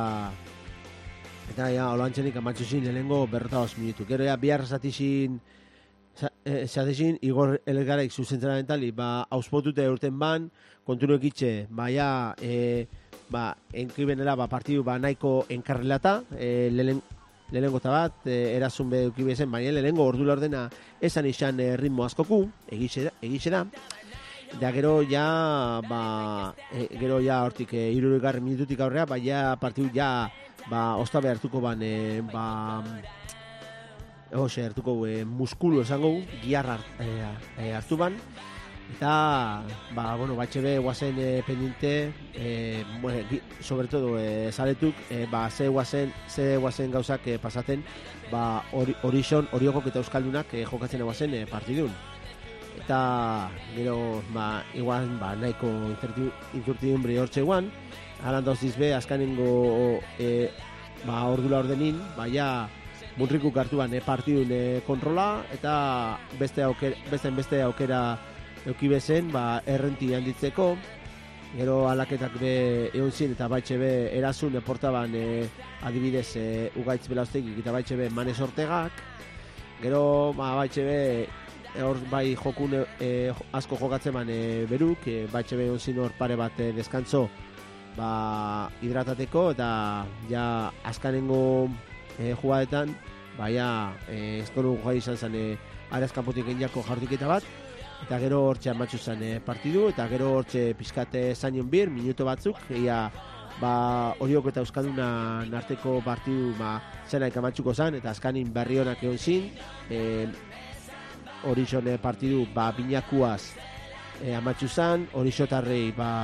eta ja olantzenik amatxuzin lehenengo berrotagoz minutu, gero ja bihar zatizin zatizin Igor Elgaraik zuzentzeramentali ba, auspotute urten ban kontunuek itxe ba, ja, e, ba, enkibenela ba, partidu ba, nahiko enkarrelata e, lehen lehenengo eta bat, e, erazun beduki bezen, baina lehenengo ordu ordena esan izan e, ritmo askoku, egixe da, da gero ja, ba, e, gero ja hortik e, irurugarren minututik aurrea, ba, ja partidu ja, ba, ostabe hartuko ban, e, ba, Ose, hartuko e, muskulu esango, giar hart, e, e, hartu ban, eta, ba, bueno, batxe be, guazen e, pendiente, e, bueno, sobre todo, e, zaretuk, e, ba, ze guazen, ze guazen gauzak e, pasaten, ba, horixon, hori horiokok eta euskaldunak e, jokatzen guazen e, partidun. Eta, gero, ba, igual, ba, nahiko incertidumbre hortxe guan, alan dauztiz be, azkanengo, e, ba, ordula ordenin, ba, ja, Muntrikuk hartuan e, partidun e, kontrola, eta beste aukera, beste, beste aukera euki bezen, ba, errenti handitzeko, gero alaketak be egon zin, eta baitxe be erasun eportaban e, adibidez e, Ugaitz Belaustegik, eta baitxe be Manes Ortegak, gero ba, baitxe be hor bai jokun e, asko jokatzen man e, beruk, e, baitxe be egon zin hor pare bat e, deskantzo ba, hidratateko, eta ja azkanengo E, jugadetan, baina e, eskoru jai izan zen e, arazkanpotik egin jarduketa bat, eta gero hortxe amatxu zen e, partidu, eta gero hortxe pizkate zainion bir, minuto batzuk, ia ba, horiok eta euskalduna narteko partidu ba, zenaik amatxuko zen, eta azkanin berri honak egon zin, e, horixon e, partidu ba, binakuaz e, amatxu zen, horixotarrei ba,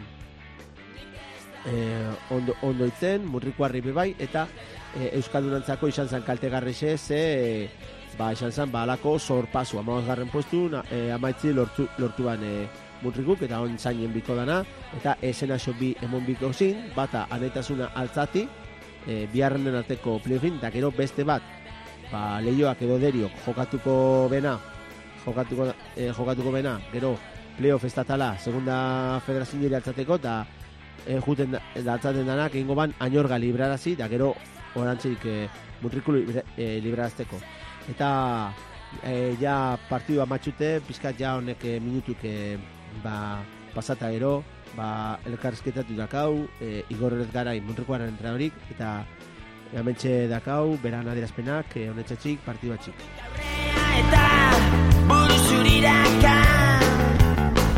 e, ondo, ondo itzen, Muntrikoarri bebai, eta E, euskaldunantzako izan zen kaltegarrixe, ze e, ba, izan zen ba, alako zorpazu, amagos garren postu, na, e, amaitzi lortu, lortuan e, Muntrikuk, eta on zainen biko dana, eta esena xo bi emon biko zin, bata anetasuna altzati, e, biharrenen arteko playoffin, eta gero beste bat, ba, lehioak edo deriok jokatuko bena, jokatuko, e, jokatuko bena, gero playoff estatala, segunda federazioari altzateko, eta e, juten da altzaten danak, egingo ban, añorga librarazi, eta gero orantzik e, Muntriku e, librarazteko. Eta e, ja partidua matxute, pizkat ja honek e, minutuk e, ba, pasata gero, ba, elkarrizketatu dakau, e, Igor Garai Muntrikoaren entrenadorik, eta hementxe dakau, beran adierazpenak, e, honetxatxik, partidu batxik. Eta buru zuriraka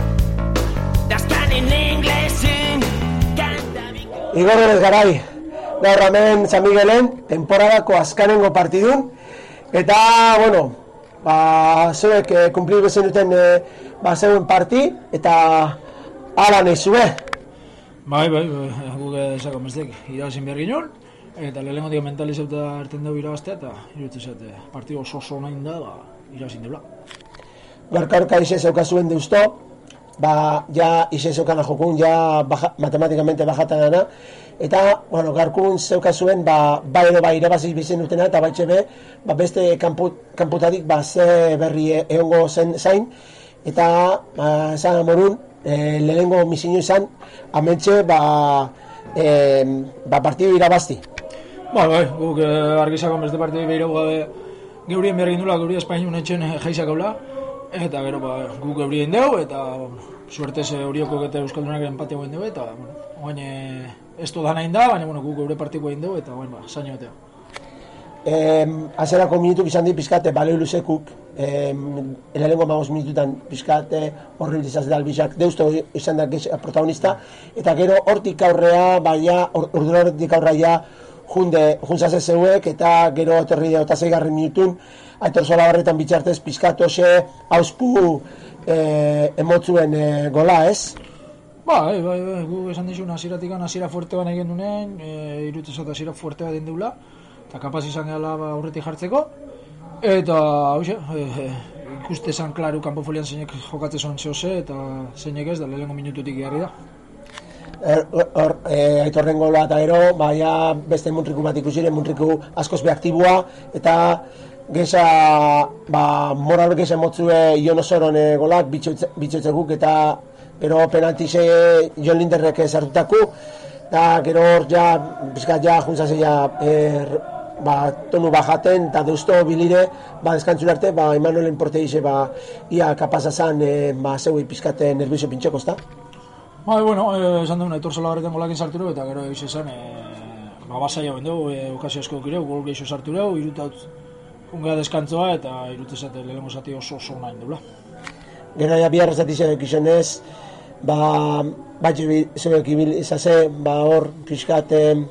Daskan en inglesin Igor Garai gaur hemen San Miguelen, temporadako azkanengo partidun, eta, bueno, ba, zeuek eh, kumplir bezen duten eh, ba, zeuen parti, eta ala nahi zue. Bai, bai, bai, guk esako mestek, irabazin behar ginen, eta lehenengo dio mentalizauta erten dugu irabaztea, eta irutu zate, partido oso oso nahin da, ba, irabazin deula. Gaurka ize zeukazuen deusto, ba, ja ize zeukana jokun, ja baja, matematikamente bajatan dana, eta, bueno, gaurkun zeukazuen, ba, ba edo ba irabazi bizen dutena, eta baitxe be, ba, beste kanput, kanputatik, ba, ze berri egongo zen zain, eta, ba, esan amorun, e, lehenengo misinu izan, amentxe, ba, e, ba, partidu irabazti. Ba, bai, guk eh, argizako beste partidu behirau gabe, geurien behar gindula, geuria Espainiun etxen jaizak haula, eta gero, ba, guk geurien deu, eta, bueno, suertez horioko eta Euskaldunak empate guen deu, eta, bueno, oain ez to da nahin da, baina, bueno, guk geure partiko egin deu, eta, bueno, ba, zaino etea. Eh, azerako minutuk izan di pizkate baleu luzekuk, eh, eralengo magos minututan pizkate horri izaz da albizak, deusto izan da gex, protagonista, eta gero hortik aurrea, baina, ordura hortik aurrea ja, junde, juntzase zeuek, eta gero etorri da eta zeigarren minutun, Aitor Solabarretan bitxartez pizkatose hauspu eh, emotzuen eh, gola, ez? Bai, bai, bai, gu esan dizun hasieratik hasiera fuerte ban egin dunen, e, irutezat hasiera fuerte bat den deula, eta kapaz izan gehala ba, aurretik jartzeko, eta, hauxe, e, e, ikuste esan klaru kanpofolian zeinek jokatze zuen zehose, eta zeinek ez, da lehenengo minututik jarri da. Er, or, e, aitorren gola eta gero, baina beste muntriku bat ikusiren, muntriku askoz be aktibua, eta geza, ba, moral geza motzue Ion Osoron e, golak, bitxotzekuk, eta gero penaltize Jon Linderrek sartutaku, eta gero hor ja, bizkat ja, juntzase ja, er, ba, tonu bajaten, eta deusto bilire, ba, deskantzun arte, ba, Emanuelen Porteize, ba, ia kapazazan, e, ba, zeui pizkate nervioso pintxeko, ezta? Bai, bueno, eh, esan duen, Aitor Solabarreten golakin sartu eta gero egiz esan, eh, ba, basai hauen dugu, eh, okazio asko kireu, gol gehiago sartu dugu, irutat jungea deskantzoa, eta irutezat lehenengo zati oso oso nahin deula. Gero ja biharra zatizia ekizionez, ba, batxe zeuek ibil izase, ba, hor, pixkat,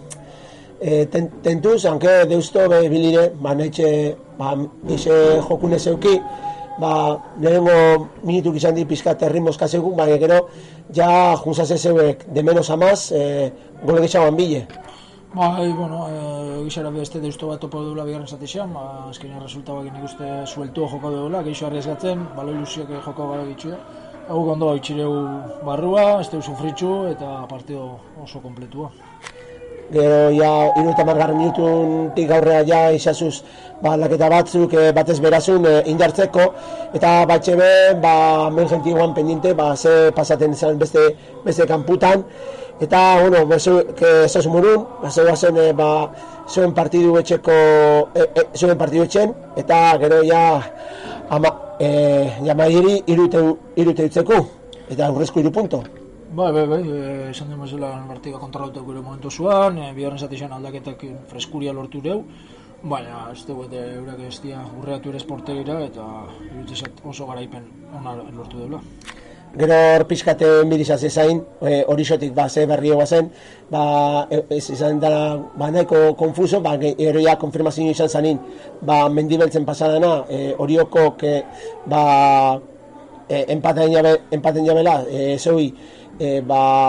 e, ten, tentuz, hanke deusto be bilire, ba, netxe, ba, ize jokune zeuki, ba, lehenengo minutuk izan di pixkat erritmoz kasegun, baina gero, ja juntzase zeuek de menos a más, e, gole gitxagoan bile. Ba, e, bueno, e, gizara beste deusto bat topo duela bigarren zatixan, ba, azkenean resultabak nik uste sueltua joko duela, geixo arriesgatzen, balo ilusiok joko gara gitxu da. Hau gondo itxireu barrua, ez deu sufritxu eta partido oso kompletua. Gero, ja, iruta margarren minutuntik aurrea ja izazuz ba, aldaketa batzuk e, batez berazun e, indartzeko, eta batxe be, ba, men gentiguan pendiente, ba, ze pasaten izan beste, beste kanputan, eta, bueno, ezaz murun, ba, zeuazen, e, ba, zuen partidu etxeko, e, e, zuen partidu etxen, eta gero, ja, ama, e, ja, mairi irute, irute utzeko, eta aurrezko iru punto. Bai, bai, bai, e, esan den bezala partiga kontrolatu gure momentu zuan, e, bigarren zatixan aldaketak freskuria lortu deu, baina ez dugu eta eurak ez dia urreatu ere esportegira eta irutezat oso garaipen ona lortu deula. Gero hor pixkate enbidizaz ezain, horizotik e, ba, ze berri eguazen, ba, ez izan dara ba, nahiko konfuso, ba, gero ja konfirmazio izan zanin, ba, mendibeltzen pasadana, e, horioko e, ba, e, empaten, jabe, empaten jabela, e, zeui, e, ba,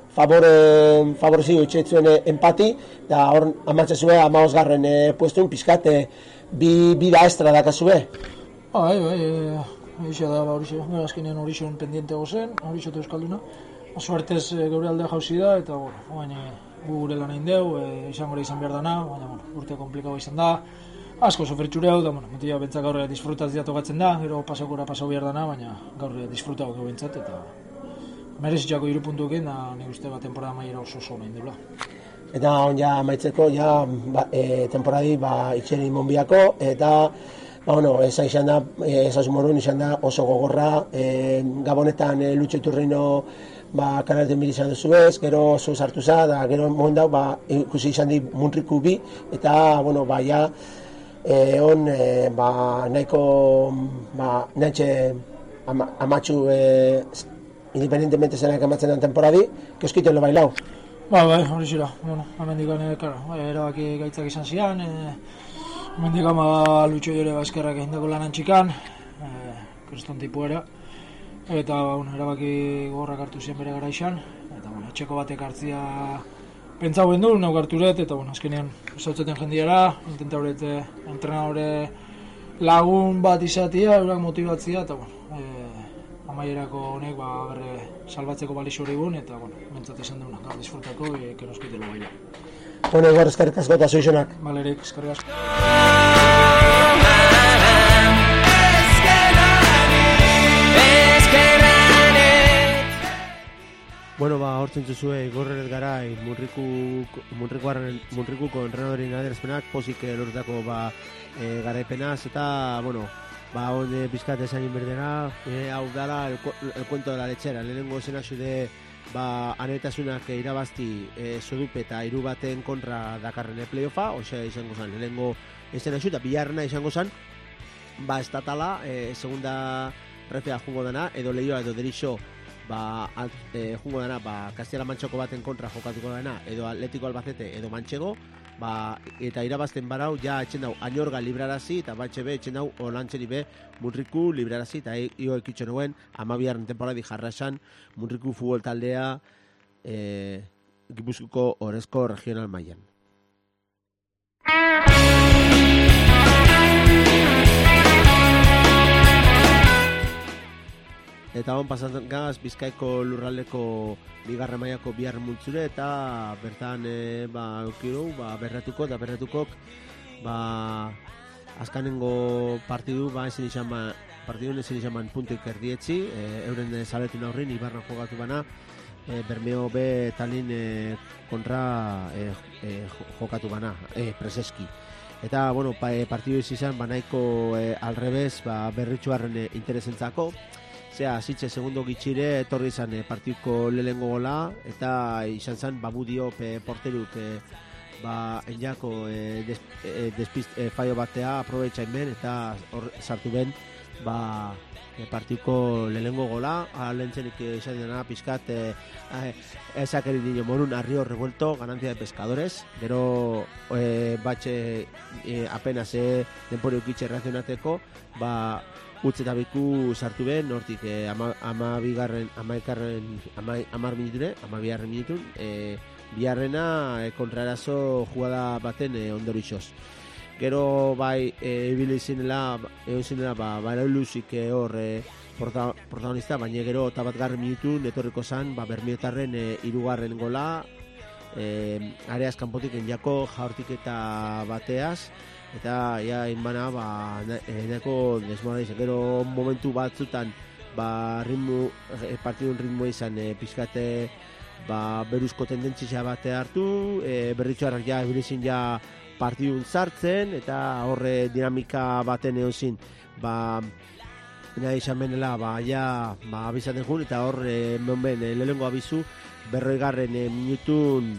favore, favorezio itxetzuen empati, da hor amantzazue amagosgarren e, puestun pixkat e, bi, bi da estra dakazue. Bai, bai, e, eixa da, ba, horixo, azkenean horixon pendiente gozen, horixo eta Euskalduna. Suertez e, geure aldea jauzi da, eta bueno, oain e, gu gure lan egin deu, e, izan gore izan behar dana, baina bueno, urte komplikau izan da, asko sofritxureu, da bueno, motia bentzak gaur disfrutatzea tokatzen da, gero pasakora pasau behar dana, baina gaur disfrutau gau bentzat, eta merezitxako iru puntuekin, da nik uste bat temporada maiera oso oso nahin dela. Eta on ja maitzeko, ja, ba, e, temporadi ba, itxeri monbiako, eta ba, bueno, eza izan da, ezasun morun izan da oso gogorra, e, Gabonetan e, Lutxo Iturrino ba, karalten bil izan duzu ez, gero zu sartu za, da gero moen dau, ba, ikusi izan di muntriku bi, eta, bueno, ba, ja, e, on, e, ba, nahiko, ba, nahitxe ama, amatxu, e, independentemente zenak amatzen den temporadi, que oskiten lo bailau. Ba, bai, hori zira, bueno, hemendikan, e, claro, erabaki gaitzak izan zian, e, hemendikan ba, Lutxo jore baskerrak egindako lanan txikan, e, kriston tipu ere, eta, bueno, erabaki gogorrak hartu zian bere gara izan, eta, bueno, etxeko batek hartzia pentsau bendu, nauk harturet, eta, bueno, azkenean, esautzeten jendiara, intentauret e, entrenadore lagun bat izatia, eurak motibatzia, eta, bueno, e, amaierako honek ba, berre salbatzeko balixo hori gun, eta, bueno, mentzat izan duguna, gaur disfrutako, e, keroskitelo baila. Bueno, Igor, eskerrik asko eta zoizonak. Balerik, eskerrik asko. Bueno, ba, hortzen zuzue, Igorreret Garai, Munrikuko entrenadorin adierazpenak, pozik lortutako ba, e, garaipenaz, eta, bueno, ba, onde pizkat esan inberdena, e, hau dala el, el cuento de la lechera, lehenengo zena zude, ba, anetasunak irabazti e, sodupe eta hiru baten kontra dakarren playoffa, osea izango zen, lehenengo ezena zu, eta biharrena izango zen, ba, estatala, e, segunda refea jungo dana, edo lehioa edo derixo, ba, alt, e, jungo dana, ba, Castilla-La Manchako baten kontra jokatuko dana, edo Atletico Albacete, edo Manchego, ba, eta irabazten barau, ja etxen dau, Añorga librarazi, eta batxe be, etxen dau, olantxeri be, Munriku librarazi, eta io ekitxo nuen, amabiarren temporadi jarrasan, Munriku futbol taldea, e, Gipuzkoako Orezko regional mailan. Eta hon pasatzen gaz, Bizkaiko lurraldeko bigarren mailako bihar multzure, eta bertan e, ba, eukiru, ba, berretuko eta berretukok, ba, azkanengo partidu, ba, ezin izan, ba, partidu ezin izan ban puntuik erdietzi, e, euren zaletu naurrin, Ibarran jogatu bana, e, Bermeo B talin e, kontra e, e, jokatu bana, e, preseski. Eta, bueno, pa, e, partidu izan, ba, nahiko e, alrebez, ba, berritxuarren e, interesentzako, zea, zitze segundo gitxire, etorri izan e, partiko lehengo gola, eta izan zen, babu diop e, porteruk e, ba, enjako e, des, e, despist, e, faio batea aprobetxain ben, eta hor sartu ben, ba, e, partiko lehengo gola, alentzenik izan dena pizkat, e, e, ezakeri nio morun arrio revuelto, ganancia de pescadores, gero e, batxe e, apenas e, denpori ukitxe reakzionateko, ba, utz eta biku sartu ben, hortik eh, ama, ama bigarren, amaikarren, ama, amar minuture, ama biharren minutun, eh, biharrena eh, kontraerazo jugada baten eh, ondorixoz. Gero bai, eh, ibili zinela, egon zinela, ba, baina luzik eh, hor eh, prota, protagonista, baina gero eta bat garren minutun, etorriko zan, ba, Bermiotarren eh, irugarren gola, eh, areaz kanpotik enjako jaurtik eta bateaz, eta ja inbana ba eneko desmora izan, gero momentu batzutan ba ritmo e, partidun ritmo izan e, pizkate ba beruzko tendentzia bate hartu, e, berritxoarrak ja ebilizin ja partidun sartzen, eta horre dinamika baten egon zin, ba nahi izan benela ba ja ba abizaten jun, eta horre eman ben e, lehengo abizu berroigarren e, minutun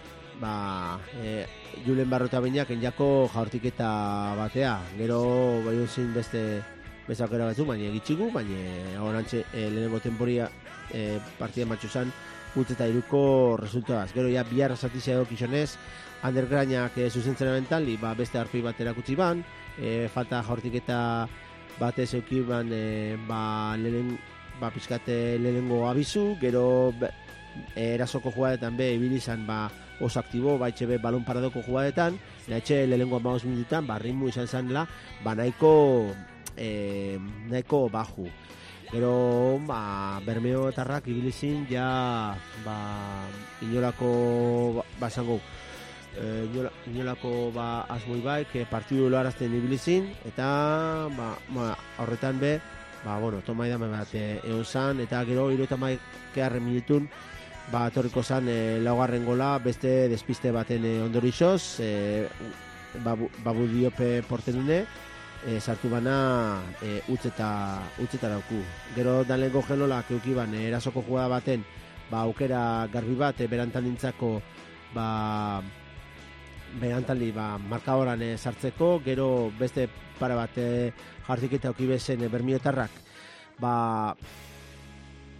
ba e, Julen Barrota bainak enjako jaurtiketa batea, gero bai zin beste beste aukera batzu, baina egitxigu, baina orantxe e, lehenengo temporia e, partida matxuzan utz eta iruko resultaz. Gero ja bihar zatizia edo kizonez, Andergrainak e, zuzentzena bentali, ba, beste arpoi bat erakutsi ban, e, falta jaurtiketa batez euki ban, e, ba, lehen, ba, pizkate lehenengo abizu, gero be, e, erasoko jugadetan be, ibilizan, ba, oso aktibo, ba, etxe be, balon paradoko jugadetan, etxe lehenengo amagoz minututan, ba, ritmu izan zanela, ba, nahiko, e, nahiko baju. Gero, ba, Bermeo etarrak ibilizin, ja, ba, inolako, ba, esango, e, inola, inolako, ba, asmoi baik, e, partidu loarazten ibilizin, eta, ba, ba, horretan be, ba, bueno, tomaidame bat e, egon zan, eta gero, irueta maikearren minutun, ba, etorriko zan e, laugarren gola, beste despiste baten e, ondorixoz, e, babu, babu diope portenune, e, sartu bana e, utz eta utz eta dauku. Gero dalengo gelolak eukiban e, erasoko jugada baten, ba, aukera garbi bat e, berantan nintzako, ba, berantali ba, markadoran e, sartzeko, gero beste para bat e, jartik eta aukibezen e, Bermiotarrak, ba,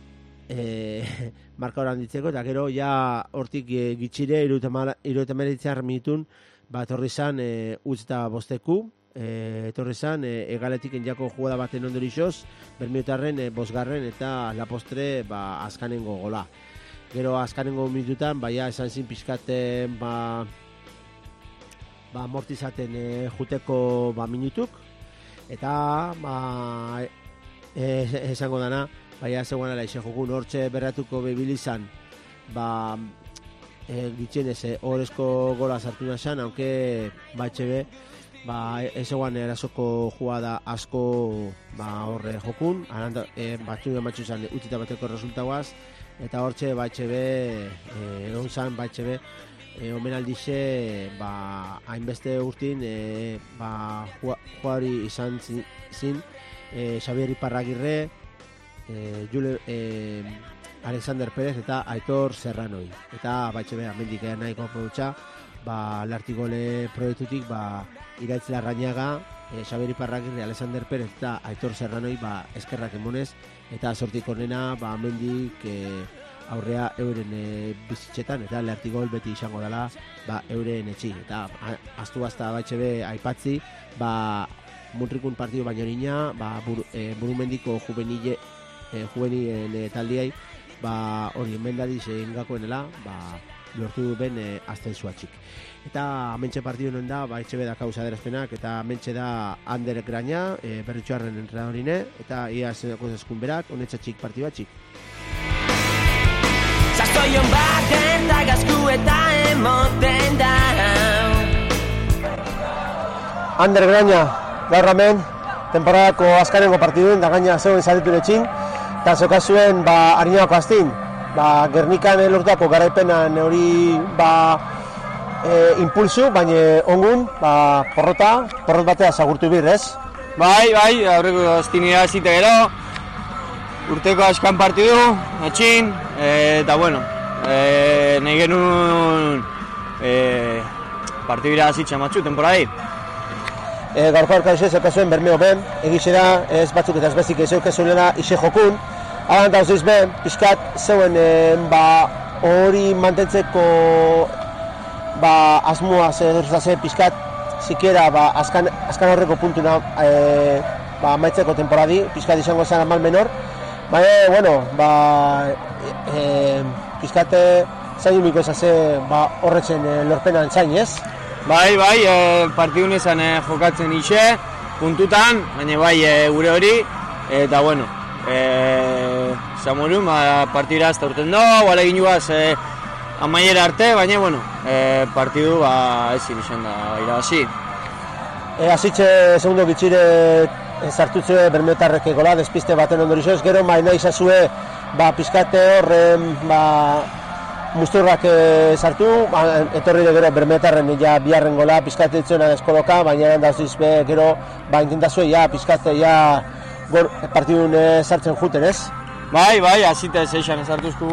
e, marka horan ditzeko, eta gero ja hortik e, gitxire iruetemeretzar minutun ba, etorri zan e, utz eta bosteku, e, etorri zan e, egaletik enjako jugada baten ondorixoz, bermiotarren e, bosgarren eta lapostre ba, azkanengo gola. Gero azkanengo minututan, baina esan zin pixkaten ba, ba, amortizaten e, juteko ba, minutuk, eta ba, e, esango dana, baina zegoen ala izen jokun hortxe berratuko bebilizan, ba, e, gitxenez, e, horrezko gola sartu nazan, aunque ba, etxebe, ba, ez eguan erasoko jugada asko ba, horre jokun, aranda, e, batzu den batzu zan utita bateko resultauaz, eta hortxe ba, etxebe, e, egon zan, ba, etxebe, e, omenaldixe, ba, hainbeste urtin, e, ba, juari izan zin, zin e, Xabier Iparragirre, E, Jule, e, Alexander Pérez eta Aitor Serranoi. Eta batxebe, amendik egin nahiko produtxa, ba, Lartigole proiektutik, ba, Iraitz Larrañaga, e, Xabier Iparragirre, Alexander Pérez eta Aitor Serranoi, ba, eskerrak emonez, eta sortik honena, ba, amendik e, aurrea euren e, bizitxetan, eta Lartigol beti izango dela, ba, euren etxi. Eta astu bazta batxebe aipatzi, ba, Muntrikun partidu baino nina, ba, bur, e, burumendiko juvenile, E, juvenien e, taldiai ba, hori enmendari zein gakoenela ba, lortu ben e, azten zuatxik. Eta mentxe partidu non da, ba, etxebe da kauza derazpenak, eta mentxe da Ander Graña, e, berritxoarren entrenadorine, eta ia zenako zeskun berak, honetxatxik partidu batxik. Sastoion baten da gazku eta emoten da. Ander Graña, gaur hemen, temporadako azkanengo partiduen, da gaina zegoen zaretu letxin, eta zokazuen ba, harinako aztin, ba, Gernikan lortuako garaipenan hori ba, e, impulsu, baina ongun, ba, porrota, porrot batea zagurtu bir, ez? Bai, bai, aurreko aztinera zite gero, urteko askan partidu, atxin, e, eta bueno, e, nahi genuen e, partidura zitza matxu, temporadei. E, gaurko arkaduzez zokazuen bermeo ben, egixe da, ez batzuk eta ez bezik ez eukezunena ise jokun, alan dauziz ben, pixkat zeuen e, ba, hori mantentzeko ba, asmoa zer pixkat sikiera ba, azkan, azkan horreko puntuna e, ba, maitzeko temporadi, pixkat izango zen amal menor, baina, bueno, ba, e, pixkat zain miko ezase ba, horretzen e, lorpenan zain, ez? Bai, bai, e, partidun izan e, jokatzen ise, puntutan, baina bai e, gure hori, eta bueno, e, Zamorun, ba, partidura azta urten do, bale ginuaz e, amaiera arte, baina bueno, e, partidu ba, ezin izan da irabazi. E, azitxe segundo gitxire e, zartutze bermeotarrek gola, despiste baten ondorizoz, gero maina izazue ba, pizkate horren, ba, musturrak e, sartu, ba, etorri de gero bermetarren ja biharren gola, pizkate ditzuna deskoloka, baina handaziz be gero ba, intentazue ja pizkate ja gor, partidun e, sartzen juten, ez? Bai, bai, azite zeixan sartuzku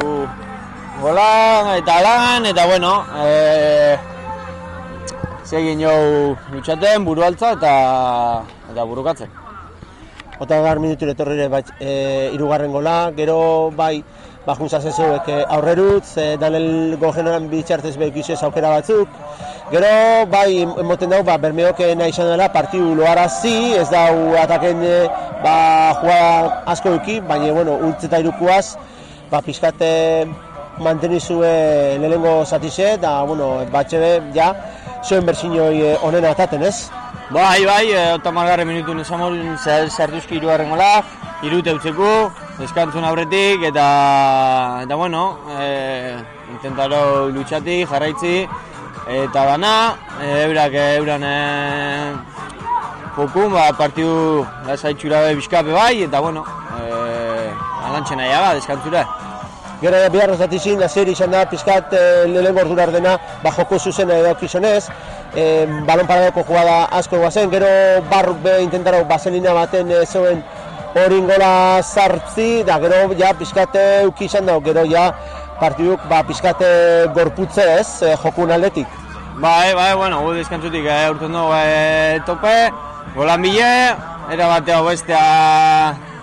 gola eta lan, eta bueno, e, zegin jau lutxaten, buru altza eta, eta burukatzen. Ota gar minutu etorrire bai, e, irugarren gola, gero bai ba, juntzaz ez zeuek aurrerutz, e, Daniel Gogeneran bitxartez behik izuz aukera batzuk. Gero, bai, emoten dau, ba, Bermeok nahi izan dela, partiu loarazi, ez dau ataken e, ba, jugada asko eki, baina, bueno, urtz eta irukuaz, ba, pizkate mantenizue lehenengo zatize, eta, bueno, batxebe, ja, zuen berzinoi onena ataten, ez? Bai, bai, e, otamargarren minutun esamol sartuzki irugarren gola, irute utzeko, deskantzun aurretik, eta, eta bueno, e, intentaro lutxati, jarraitzi, eta dana, e, eurak euran e, jokun, ba, partidu lasaitxura bizkape bai, eta bueno, e, alantxe nahiaga, deskantzura. Gero biharroz datizin, azeri izan da, pizkat e, lehenengo ordurar dena, ba, joko zuzena edo kizonez, e, balon paradoko jugada asko guazen, gero barruk be intentaro baselina baten e, zeuen horin gola sartzi, da gero ja pizkate uki izan dago, gero ja partiduk ba, pizkate gorputze ez, e, jokun aldetik. Bai, bai, bueno, gu dizkantzutik e, urten dugu e, tope, golan bile, era batea bestea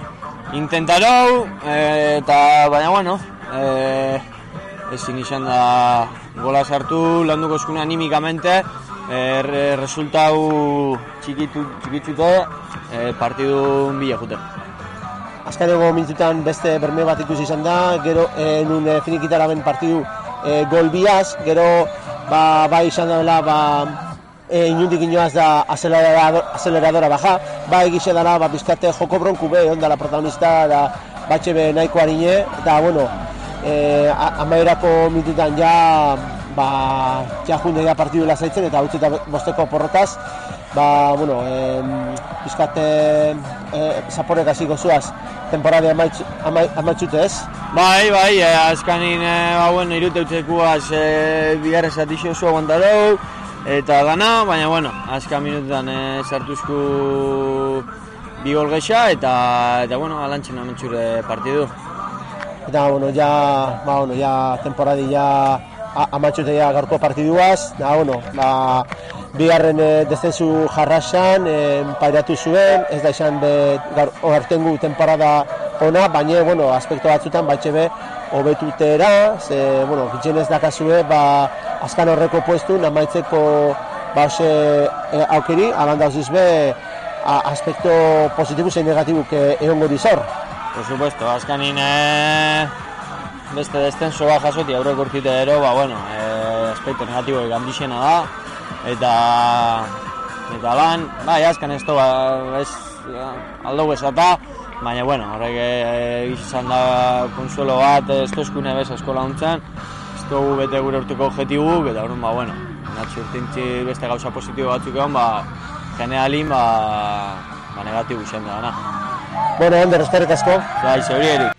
intentarou, e, eta baina bueno, e, ezin izan da gola sartu, landuko eskuna animikamente, e, re, resultau txikitu, txikitzute, e, partidun bila jute. Azkeneko minututan beste berme bat ikusi izan da, gero e, nun e, finikitara ben partidu e, gol biaz, gero ba, bai izan dela ba, e, inundik inoaz da acelerador, aceleradora baja, bai egixe dara ba, bizkate joko bronku be, ondala protagonista da batxe be nahiko harine, eta bueno, e, amaerako minututan ja ba, ja junde ja partidu lazaitzen eta utzi eta bosteko porrotaz, ba, bueno, e, bizkate e, zaporek hasiko zuaz temporada amaitxute ez? Bai, bai, eh, azkanin, eh, ba, bueno, irute utzekuaz eh, bigarre zatixo oso aguantarou, eta gana, baina, bueno, azkan minutetan eh, sartuzku bi gol gexa, eta, eta bueno, alantzen amentxure partidu. Eta, bueno, ja, ba, bueno, ja, temporadi ja amaitxute ja gaurko partiduaz, da, bueno, ba, bigarren e, descensu jarrasan, e, pairatu zuen, ez da izan oartengu temporada ona, baina, bueno, aspekto batzutan batxe be, hobetutera, ze, bueno, gitxen ez dakazue, ba, azkan horreko puestu, namaitzeko, ba, ose, e, aukeri, alanda oziz be, a, aspekto positibu zein negatibuk e, egon gori zor. Por supuesto, azkanin, e, beste descenso bat jasoti, aurreko urtite ero, ba, bueno, e, aspekto negatibo egandixena da, eta eta lan, bai, azkan ez ba, ez aldau esata, baina, bueno, horrek egiz izan da konsuelo bat, ez tozkune bez eskola hontzen, ez dugu bete gure urteko objetibu, eta horren, ba, bueno, natxi urtintzi beste gauza positibo batzuk egon, ba, generalin, ba, ba negatibu izan da gana. Bueno, Ander, eskerrik asko. Bai, zeuri erik.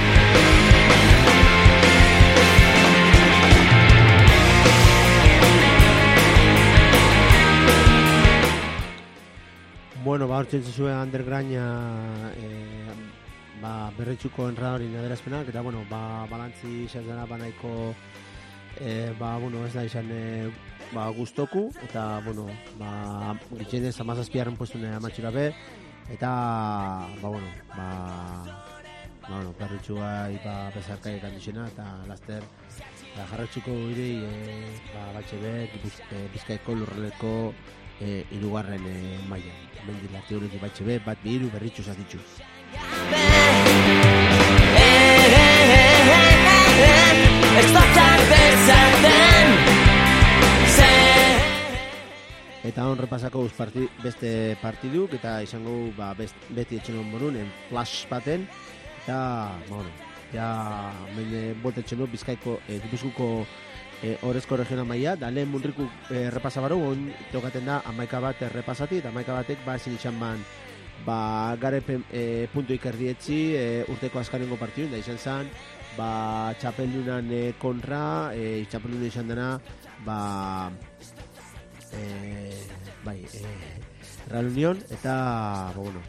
Bueno, ba, hortzen zizue Ander Graña e, ba, berretxuko enradori nederazpenak, eta, bueno, ba, balantzi izan dena banaiko, e, ba, bueno, ez da izan e, ba, guztoku, eta, bueno, ba, gitxenez amazazpiarren puestune amatxura be, eta, ba, bueno, ba, ba, bueno, berretxua ba, bezarkai kandixena, eta laster, ba, jarretxuko irei, e, ba, batxe be, e, Bizkaiko lurreleko, E, irugarren e, maia. Mendi larte honetik batxe be, bat bi iru berritxu zatitxu. Eta hon repasako parti, beste partiduk, eta izango ba, best, beti etxen hon borun, en flash baten, eta, bueno, ja, mende botetxen hon Bizkaiko, e, Gipuzkoako E, Horezko regional maia, da lehen munriku e, repasa baru, on tokaten da amaika bat repasati, eta amaika batek ba ezin izan ban ba, garepen e, puntu ikerdietzi e, urteko azkarengo partidun, da izan zen ba, txapeldunan e, kontra, e, txapeldunan izan dena ba, e, bai, e, Real Unión, eta, ba, bueno,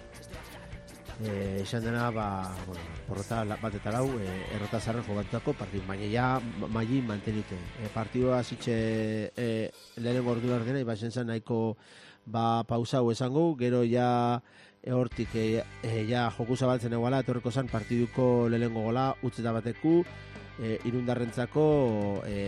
e, izan dena, ba, bueno, porrota bat eta lau, e, errota zarren jogatutako partidu, baina ja maili mantenite. E, partidua zitxe e, lehenengo ordu behar dena, iba zen zen nahiko ba, pausa hau esango, gero ja e, hortik e, e, ja joku zabaltzen eguala, etorreko zen partiduko lehenengo gola, utzeta bateku, e, irundarrentzako e,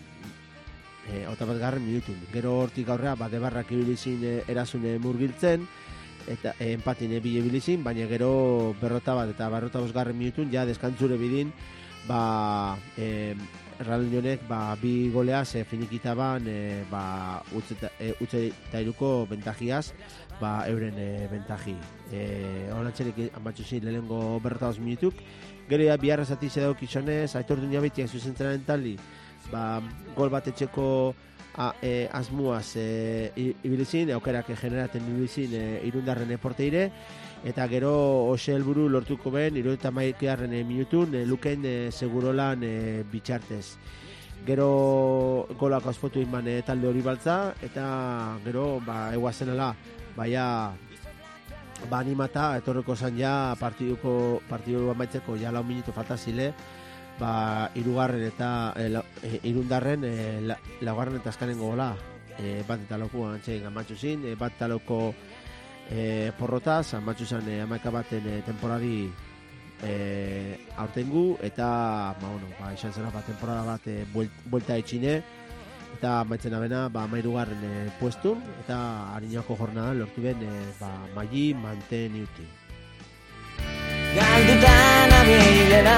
e, ota bat garren minutun. Gero hortik aurrea, bat ebarrak ibilizin e, erazune murgiltzen, eta e, empatin ebile bilizin, baina gero berrota bat eta berrota bosgarren minutun ja deskantzure bidin ba, e, Real Unionek ba, bi goleaz e, finikita ban e, ba, utze eta iruko bentajiaz ba, euren e, bentaji e, honatxerik amatxuzin lehenengo berrota bos minutuk gero ja biharra zati zedauk izanez aitor duñabitiak zuzentrenaren tali ba, gol bat etxeko A, e, asmuaz e, ibilizin, aukerak generaten ibilizin e, irundarren eporteire, eta gero ose helburu lortuko ben, irudeta maikiarren e, minutun, e, luken e, segurolan e, bitxartez. Gero golako azpotu inman e, talde hori baltza, eta gero ba, eguazenala, baina ba, animata, etorreko zan ja partiduko, partidu amaitzeko ja lau minutu falta zile, ba, irugarren eta e, la, e, irundarren e, la, laugarren eta azkanengo gola e, bat eta lauko antxein amatxu zin, e, bat eta lauko e, porrotaz, amatxu zan e, amaika baten e, temporari e, aurtengu, eta, ba, bueno, ba, izan zena, ba, temporada bat e, buelta etxine, eta maitzen abena, ba, mairugarren e, puestun, eta harinako jornada lortu ben, e, ba, maili manten iuti. Galdutan abilera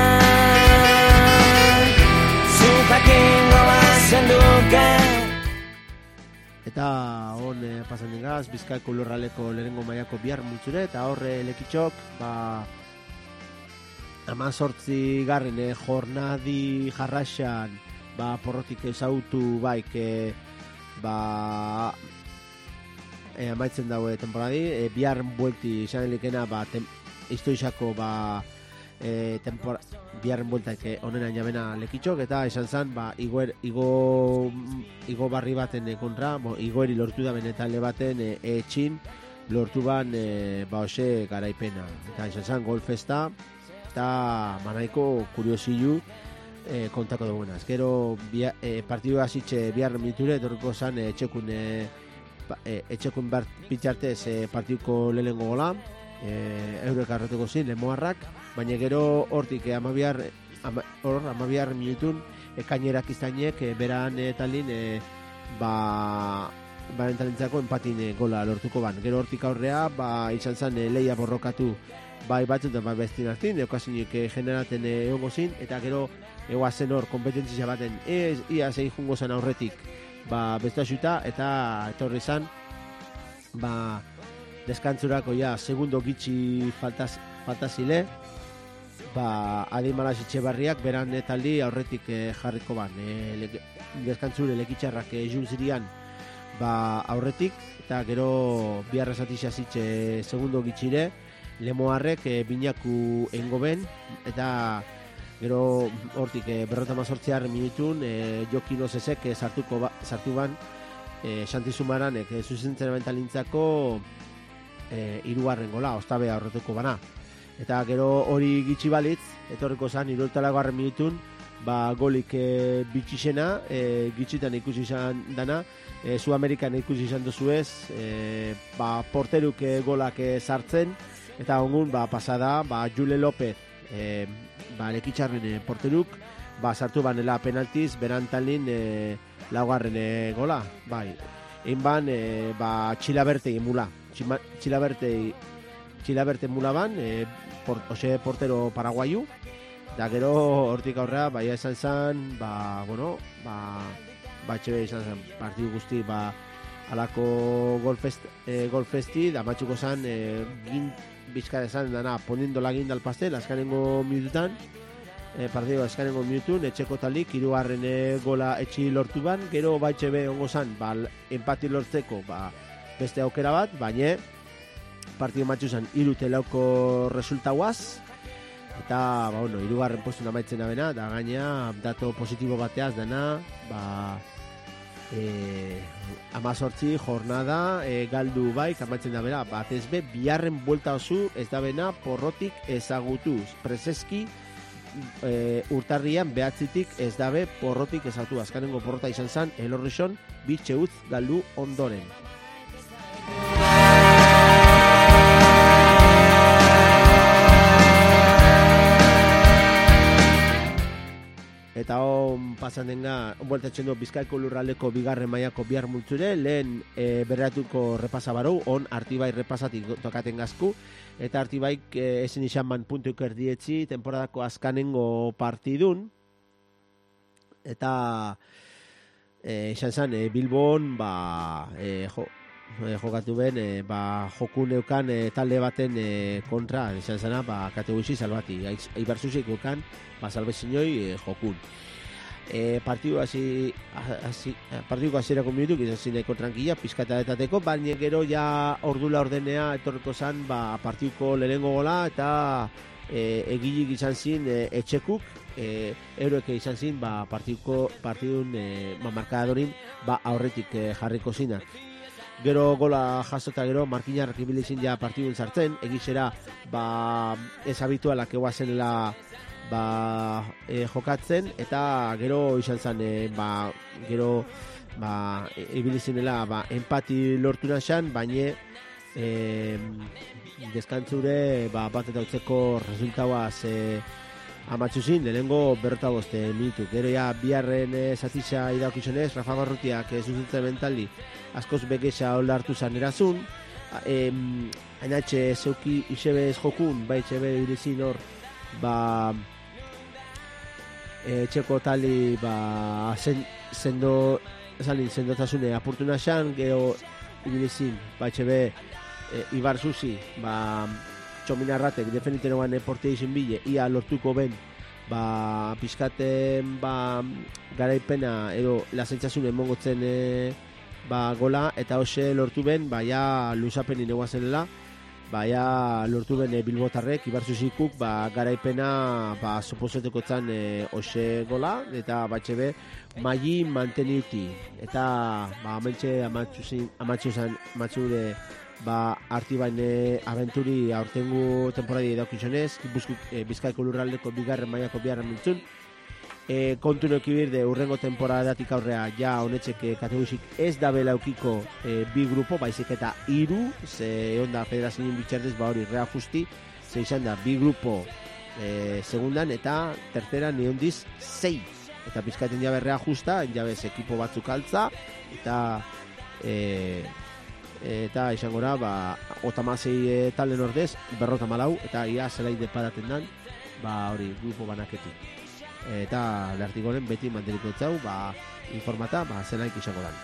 Zupakingo bazen duke. Eta hon e, pasan dingaz, Bizkaiko lurraleko lehenengo mailako bihar multzure, eta horre lekitxok, ba, amazortzi garren e, jornadi jarraxan, ba, porrotik ezautu baik, e, ba, e, amaitzen daue temporadi, e, bihar buelti izan elikena, ba, tem, historizako, ba, e, tempora, biharren bueltak onena jabena lekitxok, eta esan zan, ba, igoer, igo, igo barri baten kontra, bo, igoeri lortu da benetale baten e, etxin, lortu ban, e, ba, ose garaipena. Eta esan zan, golfesta, eta manaiko kuriosillu e, kontako dugunaz. Gero, bia, e, partidu hasitxe biharren minuture, etorriko zan, e, etxekun, e, e, etxekun bar, pitxartez e, partiduko lehenengo gola, e, eurek arrotuko zin, lemoarrak, baina gero hortik eh, amabiar, ama, hor, amabiar minutun ekainerak izainek e, beran e, talin e, ba, baren talintzako empatin e, gola lortuko ban. Gero hortik aurrea, ba, izan zen e, leia borrokatu bai batzut da bai bestin hartin, eukasinik e, generaten egongo zin, eta gero eguazen hor kompetentzia baten ez ia zein jungo zen aurretik ba, bestasuta, eta etorri zen ba, deskantzurako ja segundo gitxi faltaz, faltazile, ba, Adi Malasitxe barriak beran taldi aurretik e, jarriko ban. E, le, deskantzure lekitxarrak e, jun zirian ba, aurretik, eta gero biharra zatixia zitxe segundo gitxire, lemoarrek e, binaku engo ben, eta gero hortik e, berrota mazortziar minutun e, Jokin Ozezek e, sartuko ba, sartu ban e, Santizumaranek e, zuzentzen abentalintzako e, irugarren gola, ostabea horretuko bana. Eta gero hori gitxi balitz, etorriko zan, iroltalagarren minutun, ba, golik e, bitxixena, e, gitxitan ikusi izan dana, e, Su-Amerikan ikusi izan dozuez, e, ba, porteruk e, golak e, sartzen, eta ongun, ba, pasada, ba, Jule Lopez, e, ba, lekitxarren e, porteruk, ba, sartu banela penaltiz, berantalin e, laugarren e, gola, bai, egin ban, e, ba, Txilabertei emula, Txilabertei, Txilaberte mulaban, e, por, ose portero paraguayu, da gero hortik aurrea, bai esan zan, ba, bueno, ba, ba etxe izan zan, partidu guzti, ba, alako golfest, e, golfesti, da matxuko zan, e, gin, bizkara zan, dana, poniendo la guinda al pastel, azkanengo minututan, e, partidu azkanengo minutun, etxeko talik, hirugarren e, gola etxi lortu ban, gero ba etxe be ongo zan, ba, empati lortzeko, ba, beste aukera bat, baina, partidu matxu zen irute lauko resultauaz, eta, ba, bueno, irugarren postun amaitzen abena, da gaina, dato positibo bateaz dana, ba, e, amazortzi jornada e, galdu baik amaitzen da bera, bat ez be, biharren buelta osu ez da bena porrotik ezagutuz, prezeski e, urtarrian behatzitik ez dabe porrotik ezagutuz, azkanengo porrota izan zen, elorrixon, bitxe utz galdu ondoren. Eta hon pasan denga, bueltatzen du Bizkaiko lurraldeko bigarren mailako bihar multzure, lehen e, berratuko repasa barou, on Artibai repasatik tokaten gazku, eta Artibaik e, ezin izan ban puntuk erdietzi temporadako azkanengo partidun, eta e, izan zen, e, Bilbon, ba, e, jo, e, jokatu ben, e, ba, jokun eukan e, talde baten e, kontra, izan zena, ba, kategoizi salbati, Ibarzuzik eukan, ba, salbezinoi e, jokun. E, partidu hasi, hasi, partiduko hasierako minutuk izan zineko tranquilla, pizkata etateko, baina gero ja ordula ordenea etorriko zan, ba, partiduko lehenengo gola, eta e, egilik izan zin e, etxekuk, e, euroeke izan zin, ba, partiduko, partidun e, ba, markadadorin, ba, aurretik e, jarriko zinak. Gero gola jasota gero, markinarrak ibili zin ja partidun sartzen, egizera, ba, ez habitualak eguazenela ba, e, jokatzen, eta gero izan zen, e, ba, gero ba, e, ibili zinela ba, empati lortu nazan, baina e, deskantzure ba, bat eta utzeko resultauaz e, amatxuzin, lehenengo berrota boste minutu. Gero ja biharren e, zatitza idaukizunez, Rafa Barrutiak e, zuzentzen mentaldi askoz begesa hola hartu zan erazun. E, Hainatxe zeuki isebez jokun, bai txebe ibilizin hor, ba, e, txeko tali ba, zen, zendo, zalin, zendotasune apurtu naxan, gero ibilizin, bai txebe e, Ibar Zuzi, ba, Txominarratek defeniteroan eportea izin bile, ia lortuko ben, ba, pizkaten, ba, garaipena, edo, lasentzasune mongotzen e, ba, gola, eta hoxe lortu ben, ba, ja, luzapenin eguazenela, ba, ja, lortu ben e, Bilbotarrek, Ibar Zuzikuk, ba, garaipena, ba, sopozeteko zan e, hoxe gola, eta batxebe, maili manteniuti, eta, ba, amentxe amatxuzin, amatxuzan, amatxure, ba, arti baine aventuri aurtengu temporadi daukizonez, e, Bizkaiko lurraldeko bigarren mailako biharren mintzun. E, kontu nekibir de urrengo temporadatik aurrea ja honetxek kategorisik ez da belaukiko e, bi grupo, baizik eta iru, ze onda federazioen bitxerdez ba hori rea justi, ze izan da bi grupo e, segundan eta terceran neondiz sei. Eta Bizkaiten jabe rea justa, jabez ekipo batzuk altza, eta e, eta izango da, ba, otamasei e, talen ordez, berrota malau, eta ia zelaide padaten dan, ba, hori, grupo banaketik. Eta Lartigolen beti manteniko etzau, ba, informata, ba, zelaik izango dan.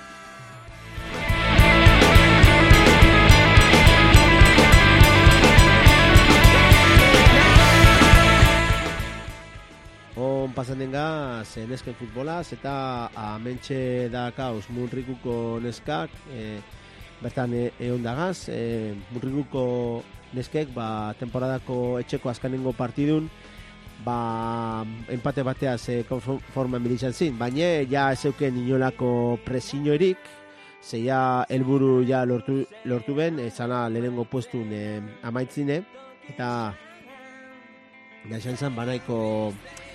On pasan denga, ze nesken futbolaz, eta amentxe da kauz Munrikuko neskak, e, bertan egon dagaz, e, Munrikuko neskek, ba, temporadako etxeko azkanengo partidun, ba, empate bateaz e, konforman bilizan zin, baina ja ezeuken inolako presiñoerik, ze ja helburu ja lortu, lortu ben, ezana lehenengo puestun e, amaitzine, eta da izan zen banaiko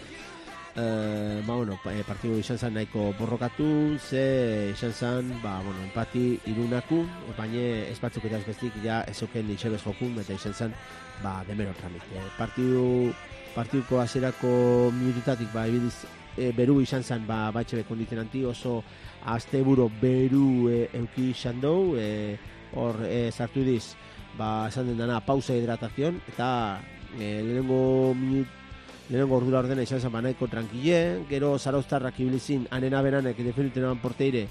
Uh, ba, bueno, partidu izan zen nahiko borrokatu, ze izan zen, ba, bueno, empati irunaku, baina ez batzuk eta ez bestik, ja ezoken itxebez jokun, eta izan zen, ba, demero tramit. Eh, partidu, partiduko azerako minututatik, ba, ebidiz, e, beru izan zen, ba, batxebe konditenanti, oso asteburu beru e, euki izan dou, e, hor e, sartu diz, ba, esan den dana, pausa hidratazion, eta e, lehenengo minut, lehenengo ordura ordena izan zen banaiko tranquille, gero Zarauztarrak ibilizin anena beranek definiteroan porteire,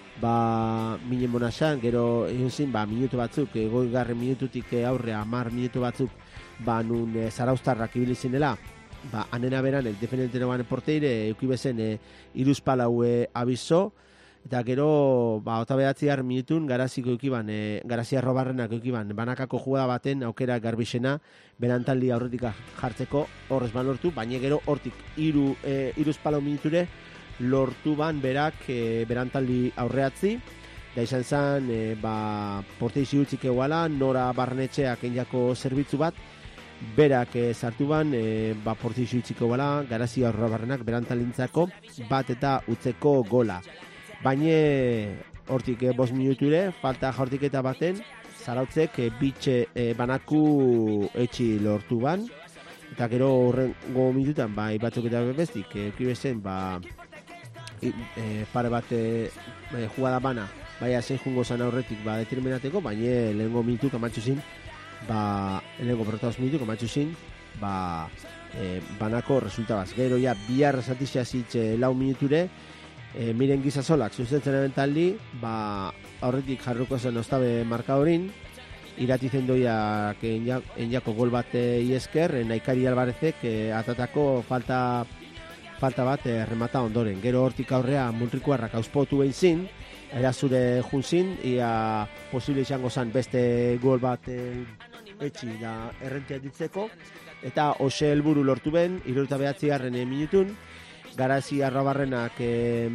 ba, minen bonaxan, gero egin zin, ba, minutu batzuk, egoi garren minututik aurre, amar minutu batzuk, ba, nun e, Zarauztarrak ibilizinela, ba, anena beranek definiteroan porteire, eukibezen e, iruzpalau e, abizo, eta gero, ba, ota behatzi gar minutun, garaziko eukiban, e, garazia robarrenak eukiban, banakako jugada baten aukera garbixena, berantaldi aurretik jartzeko horrez ban lortu, baina gero hortik iru, e, iruzpalau minuture lortu ban berak e, berantaldi aurreatzi, da izan zen, e, ba, porteizi utzik eguala, Nora Barnetxeak enjako zerbitzu bat, berak e, sartu ban, e, ba, porteizi utzik eguala, garazia robarrenak berantalintzako bat eta utzeko gola. Baina hortik e, bost minuture, falta jortiketa baten, Zarautzek e, bitxe e, banaku etxi lortu ban, eta gero horrengo minutan, ba, batzuk eta bestik, e, kibezen, ba, e, pare bat e, jugada bana, baina zein jungo zan aurretik, ba, determinateko, baina lehengo minutuk amatxu zin, ba, lehengo protagoz minutuk amatxu zin, ba, e, banako resultabaz. Gero ja, bihar zatizia zitze lau minuture, E, miren gizazolak zuzentzen ebentaldi, ba, aurretik jarruko zen ostabe markadorin, iratizen doiak enjako gol bat iesker, Naikari Albarezek e, atatako falta, falta bat e, remata ondoren. Gero hortik aurrea Munrikuarrak auspotu behin zin, erazure junzin, ia posible izango zen beste gol bat e, etxi da errentia ditzeko, eta ose helburu lortu ben, iruruta behatzi garren e, minutun, Garazi Arrabarrenak eh,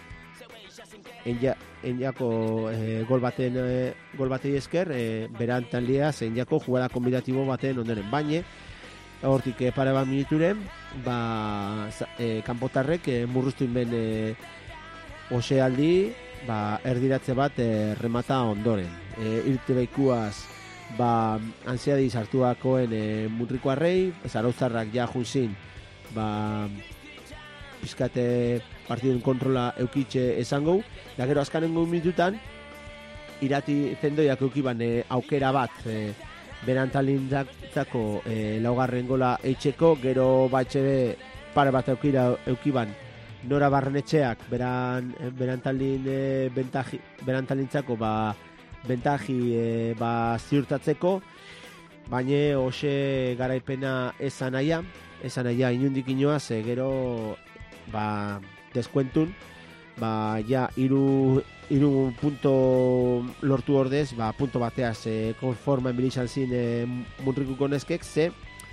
enja, enjako eh, gol baten eh, gol batei esker eh, berantan lia enjako jugada kombinatibo baten ondoren, baina hortik eh, pare bat minuturen ba, eh, kanpotarrek eh, murruztu inben eh, osealdi ba, erdiratze bat e, remata ondoren. E, irte behikuaz, ba, ansiadi sartuakoen e, Mutrikuarrei, Zarauztarrak ja junzin, ba, pizkate partidun kontrola eukitxe esango, da gero azkanengo minututan, irati zendoiak eukiban e, aukera bat, e, berantalintzako e, laugarren gola eitxeko, gero batxebe pare bat eukira eukiban, Nora Barrenetxeak beran, berantalin e, bentaji, berantalintzako ba, bentaji e, ba, ziurtatzeko, baina hoxe garaipena esan aia, esan aia inundik inoaz, e, gero ba, deskuentun, ba, ja, iru, iru punto lortu ordez, ba, punto bateaz e, konforma enbilizan zin e, Muntrikuko neskek, ze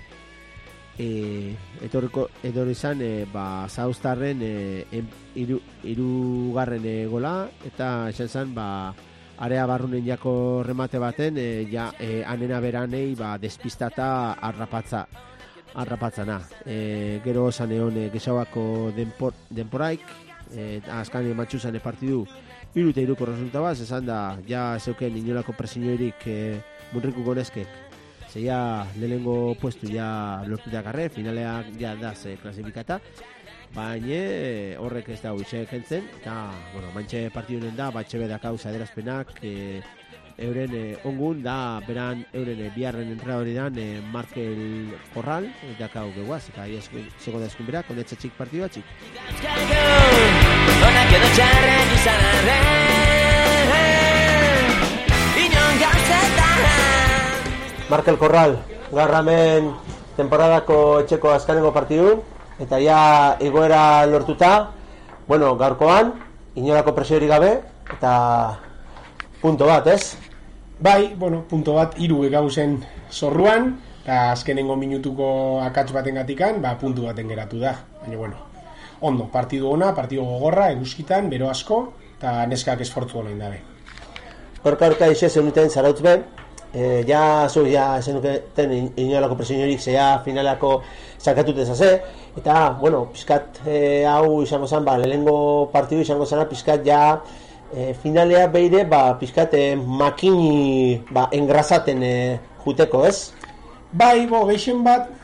e, etorriko etorri izan e, ba, Zarauztarren e, iru, irugarren e, gola, eta esan zen, ba, area barrunen jako remate baten, e, ja, e, anena beranei ba, despistata arrapatza, arrapatzana. E, gero esan egon e, Gexauako denpor, denporaik, e, azkan matxuzan e partidu iru eta iruko resultabaz, esan da, ja zeuken inolako presioirik e, Muntrikuko neskek. Zeia lehenengo puestu ja lortu dakarre, finaleak ja da ze klasifikata, baina horrek ez da huitxe kentzen, eta, bueno, mantxe partidunen da, batxe bedakau zaderazpenak, e, euren e, ongun, da, beran euren e, biharren entrenadori dan, e, Markel Corral, dakau geguaz, eta ia zego da eskunbera, konetxe txik partidua txik. Onak edo txarrak izan arren, inon gauzetan. Markel Corral, garramen temporadako etxeko azkanengo partidu, eta ja egoera lortuta, bueno, gaurkoan, inolako presiorik gabe, eta punto bat, ez? Bai, bueno, punto bat, hiru gauzen zorruan, eta azkenengo minutuko akats baten gatikan, ba, puntu baten geratu da. Baina, bueno, ondo, partidu ona, partidu gogorra, eguzkitan, bero asko, eta neskak esfortzu honain dabe. Gorka horka ixe zenuten Zarautz be, e, ja, zu, ja, zenuten inolako presiorik zea finalako sakatut ezase, eta, bueno, pizkat e, hau izango zen, ba, lehenengo partidu izango zena, pizkat ja, e, finalea beire, ba, pizkat e, makini, ba, engrasaten e, juteko, ez? Bai, bo, geixen bat,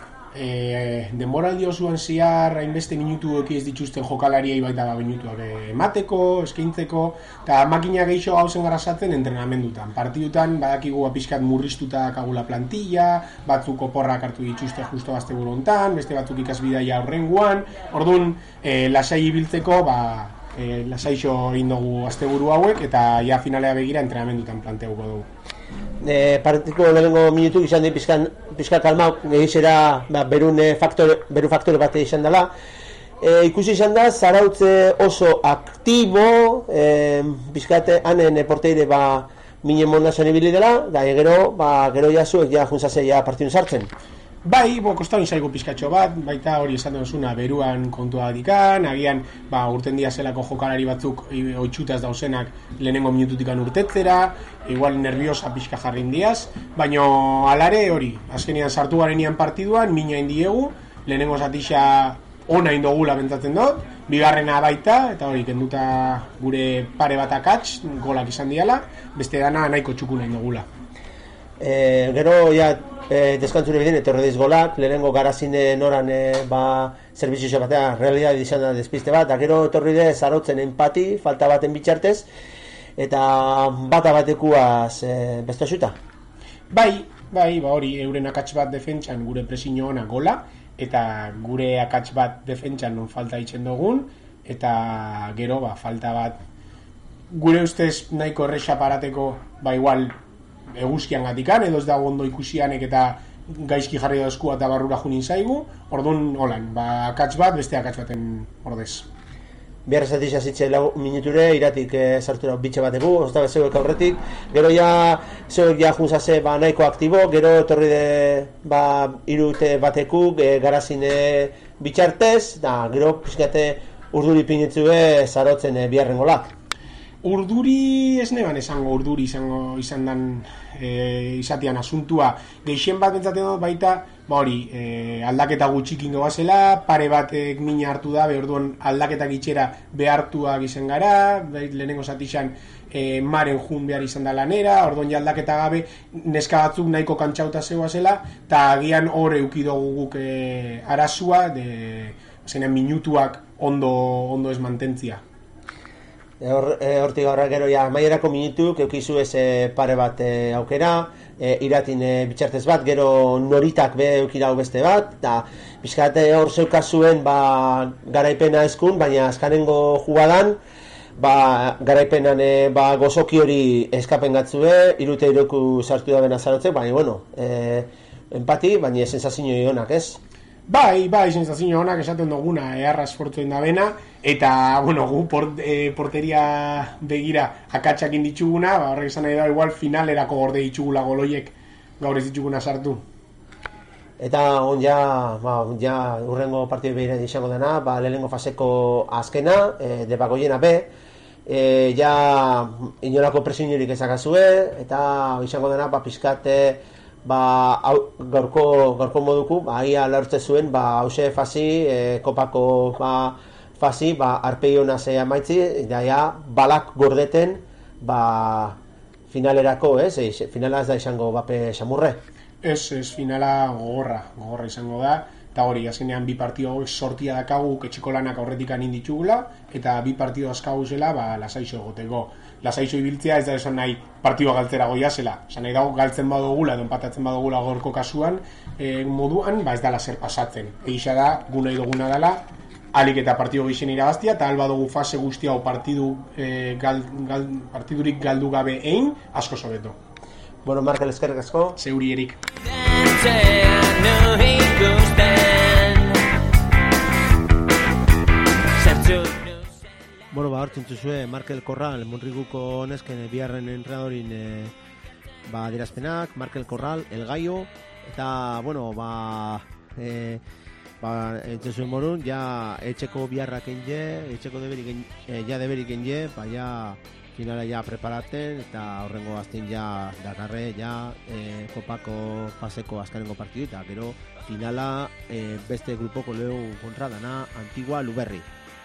e, denboraldi osoan ziar hainbeste minutu eki ez dituzten jokalariei baita ba, minutuak emateko, eskaintzeko, eta makina geixo hauzen garasatzen entrenamendutan. Partidutan badakigu pixkat murriztuta kagula plantilla, batzuk oporrak hartu dituzte justo asteburu hontan, beste batzuk ikasbidaia aurrengoan, orduan e, lasai ibiltzeko, ba, e, lasaixo indogu asteburu hauek, eta ja finalea begira entrenamendutan planteuko dugu. E, partiko lehenengo minutu izan di pizkan, pizka kalma egizera ba, berun faktore, beru faktore bat izan dela. E, ikusi izan da, Zarautze oso aktibo, e, pizkate hanen porteire ba, minen mondazan ibili dela, da gero, ba, gero jazuek ja juntzase ja partidun sartzen. Bai, bo, kostan izaigo pizkatxo bat, baita hori esan duzuna beruan kontua dikan, agian ba, urten dia zelako jokalari batzuk oitxutaz dauzenak lehenengo minututikan urtetzera, igual nerviosa pixka jarrin diaz, baina alare hori, azkenian sartu garenian partiduan, mina indiegu, lehenengo zatixa ona indogula bentzatzen dut, bigarrena baita, eta hori, kenduta gure pare bat akats, golak izan diala, beste dana nahiko txukuna indogula. E, gero, ja, e, deskantzure bidin, etorre diz golak, lehenengo garazine noran e, ba, servizio batea, realidad izan da despiste bat, da gero etorri de Zarautzen empati, falta baten bitxartez, eta bata batekuaz e, beste xuta. Bai, bai, ba hori, euren akats bat defentsan gure presiño ona gola, eta gure akats bat defentsan non falta itzen dugun, eta gero, ba, falta bat, gure ustez nahiko erresa parateko, ba igual, eguzkian gatikan, edo ez dago ondo ikusianek eta gaizki jarri da eskua eta barrura junin zaigu, orduan, holan, ba, akats bat, beste akats baten ordez. Biarra zatizia zitze lau minuture, iratik e, sartura bitxe bategu, ozta bezeuek aurretik, gero ja, zeuek ja juntzase ba, nahiko aktibo, gero etorri de ba, irute batekuk, e, garazine bitxartez, da, gero pizkate urduri pinetzue Zarautzen e, biharren golak. Urduri ez neban esango urduri izango izan dan e, izatean asuntua. Gehien bat bentzaten dut baita, ba hori, e, aldaketa gutxikin goazela, pare batek mina hartu da, orduan aldaketak itxera behartuak izan gara, lehenengo zatixan e, maren jun behar izan da lanera, orduan ja aldaketa gabe neska batzuk nahiko kantxauta zegoazela, eta agian hor eukidogu guk e, arazua, de, zenean minutuak ondo, ondo ez mantentzia. Hortik e, hortik aurra gero ja amaierako minutuk eukizu ez e, pare bat e, aukera, e, iratin e, bitxartez bat, gero noritak be eukirau beste bat, eta pixkate hor zeukazuen ba, garaipena eskun, baina azkanengo jugadan ba, garaipenan e, ba, gozoki hori eskapen gatzue, irute iroku sartu da bena zarotzek, baina bueno, e, empati, baina sensazio honak, ez? Bai, bai, sensazio honak esaten duguna, eharra esfortzuen da bena, eta, bueno, gu port, e, porteria begira akatsakin dituguna, ba, horrek esan nahi da, igual finalerako gorde ditugula goloiek gaur ez dituguna sartu. Eta on ja, ba, ja urrengo partidu behire izango dena, ba, lehenengo faseko azkena, e, debagoiena be, e, ja inolako presionik ezakazue, eta izango dena, ba, pizkate, ba, au, gaurko, gaurko moduku, ba, ia lortze zuen, ba, hause fasi, e, kopako ba, fasi, ba, arpegi hona ze amaitzi, eta ja, balak gordeten, ba, finalerako, ez? E, finala ez da izango bape xamurre. Ez, ez, finala gogorra, gogorra izango da, eta hori, azkenean bi partido sortia dakagu etxeko lanak aurretik anin ditugula, eta bi partido azkagu zela, ba, lasaixo egoteko. Lasaixo ibiltzea ez da esan nahi partidua galtzera goia zela. Esan nahi dago galtzen badugula, edo empatatzen badugula gorko kasuan, e, moduan, ba ez dala zer pasatzen. Egisa da, gu nahi duguna dela, alik eta partidu gixen irabaztia, eta alba dugu fase guztia o partidu, e, gal, gal, partidurik galdu gabe egin, asko sobeto. Bueno, Markel, eskerrik asko. Zeuri erik. Bueno, ba, hortzen zuzue, Markel Corral, Monriguko nesken biharren entrenadorin e, ba, dirazpenak, Markel Corral, El Gallo, eta, bueno, ba, e, ba, entzen zuen morun, ja, etxeko biharrak enje, etxeko deberik enje, e, ja deberik enje, ba, ja, finala ja preparaten, eta horrengo azten ja dakarre, ja, e, kopako paseko azkarengo partidu, eta gero finala e, beste grupoko leheu kontra dana Antigua Luberri.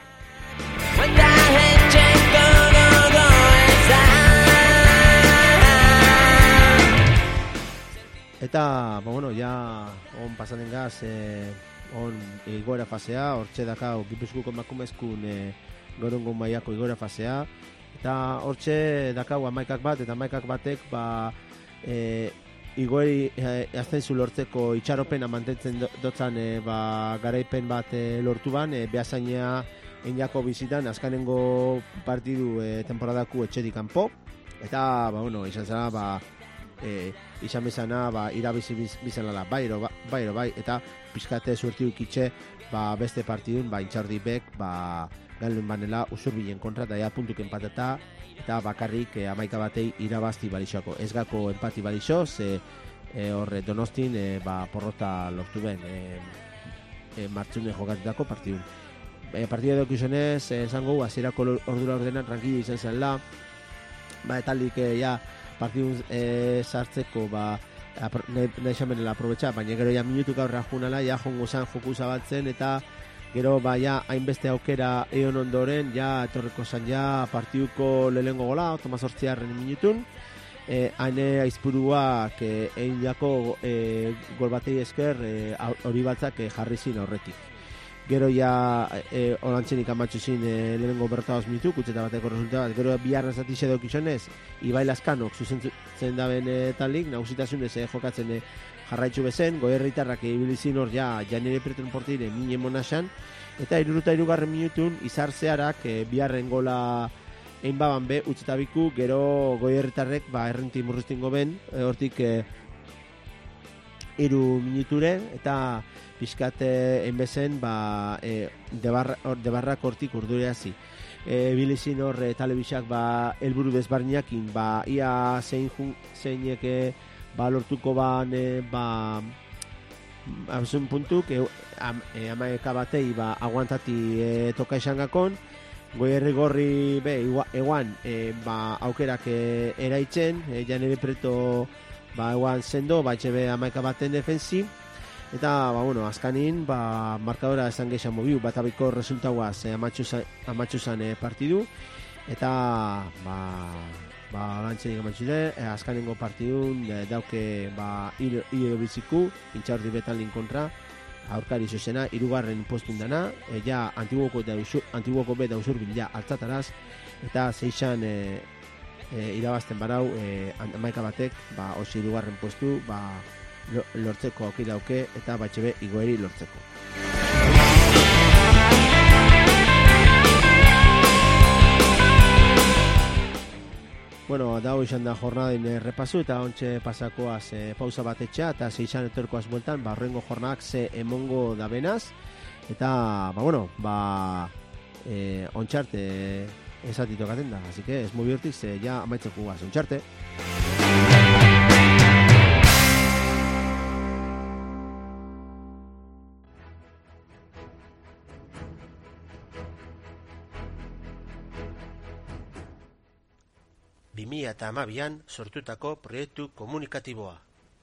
Eta, ba, bueno, ja on pasaten gaz, eh, on igoera fasea, hortxe dakau Gipuzkoako emakumezkun eh, gorongo mailako igoera fasea, eta hortxe dakau hamaikak bat, eta hamaikak batek, ba, eh, igoeri eh, aztenzu lortzeko itxaropena mantentzen dotzan eh, ba, garaipen bat eh, lortu ban, eh, behazainea enjako bizitan azkanengo partidu e, temporadaku etxetik kanpo, eta ba, bueno, izan zara ba, e, izan bezana ba, irabizi biz, bizanala bairo, ba, bairo bai, eta pizkate suertiu ikitxe ba, beste partidun ba, intxardi bek ba, galuen banela usurbilen kontra, eta ja puntuk empateta, eta bakarrik e, amaika batei irabazti balixoako. Ez gako empati balixo, ze e, horre Donostin e, ba, porrota lortu ben e, e, martxune jokatutako partidun. E, partida edo kizunez, esango, eh, azirako ordura ordenan rankillo izan zen la, ba, etalik eh, ja, partidun eh, sartzeko, ba, nahi xamenela aprobetxa, baina gero ja minutuk aurra junala, ja jongo zan joku zabaltzen, eta gero, ba, ja, hainbeste aukera eon ondoren, ja, etorreko zan, ja, partiduko lehengo gola, otomazortziarren minutun, eh, haine aizpuruak eh, egin jako eh, gol batei esker hori eh, batzak eh, jarri zin horretik. Gero ja e, olantzenik amatxo zin e, lehenengo bertaoz mitu, kutzeta bateko resulta bat. Gero biharra zatixe daukizonez, Ibai Laskanok zuzentzen daben e, talik, nagusitasunez e, jokatzen e, jarraitzu bezen, goierritarrak ibilizin hor ja janire pretun portire mine monasan, eta iruruta irugarren minutun izar zeharak e, biharren gola egin baban be, utzeta biku, gero goierritarrek ba, errenti murruztingo ben, e, hortik e, iru minuture, eta pixkate enbezen ba, e, debarrak hortik urdureazi. E, bilizin hor e, telebizak ba, elburu desbarniakin, ba, ia zein zeinek ba, lortuko ban e, ba, abzun puntuk, e, am, e, amaeka batei ba, aguantati e, toka esan gakon, Goierri gorri be, eguan e, ba, aukerak e, eraitzen, e, janere preto ba, eguan sendo, ba, etxe be amaika baten defensi, eta, ba, bueno, azkanin, ba, markadora esan geixan mobiu, bat abiko resultauaz e, amatxuzan e, partidu, eta, ba, ba, lantzenik amatxude, e, azkanengo partidun e, dauke, ba, hilo biziku, intxaurdi betalin kontra, aurkari zuzena, irugarren postun dana, e, ja antiguoko, antiguoko beta usurbil ja altzataraz, eta zeixan e, e, irabazten barau, e, amaika batek, ba, osi irugarren postu, ba, lortzeko aukera dauke, eta batxebe igoeri lortzeko. Bueno, dago izan da jornadain repasu eta ontxe pasakoaz e, pausa bat etxea eta zeixan etorkoaz bueltan, ba, horrengo jornadak ze emongo da benaz eta, ba, bueno, ba, e, ontxarte esatito katen da, así que ez mobiortik ze ja amaitzeko guaz, ontxarte! bi mila hamabian sortutako proiektu komunikatiboa.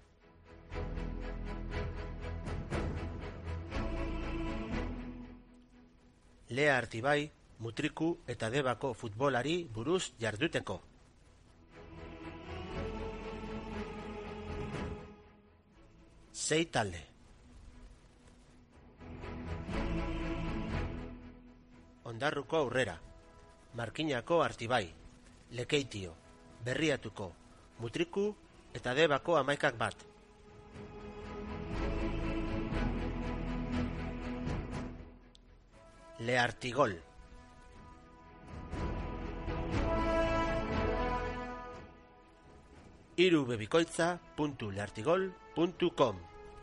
Lea Artibai, Mutriku eta Debako futbolari buruz jarduteko. Sei talde. Ondarruko Aurrera, Markinako Artibai, Lekeitio, Berriatuko, Mutriku eta Debako amaikak bat. Leartigol. irubebikoitza puntu leartigol puntu com.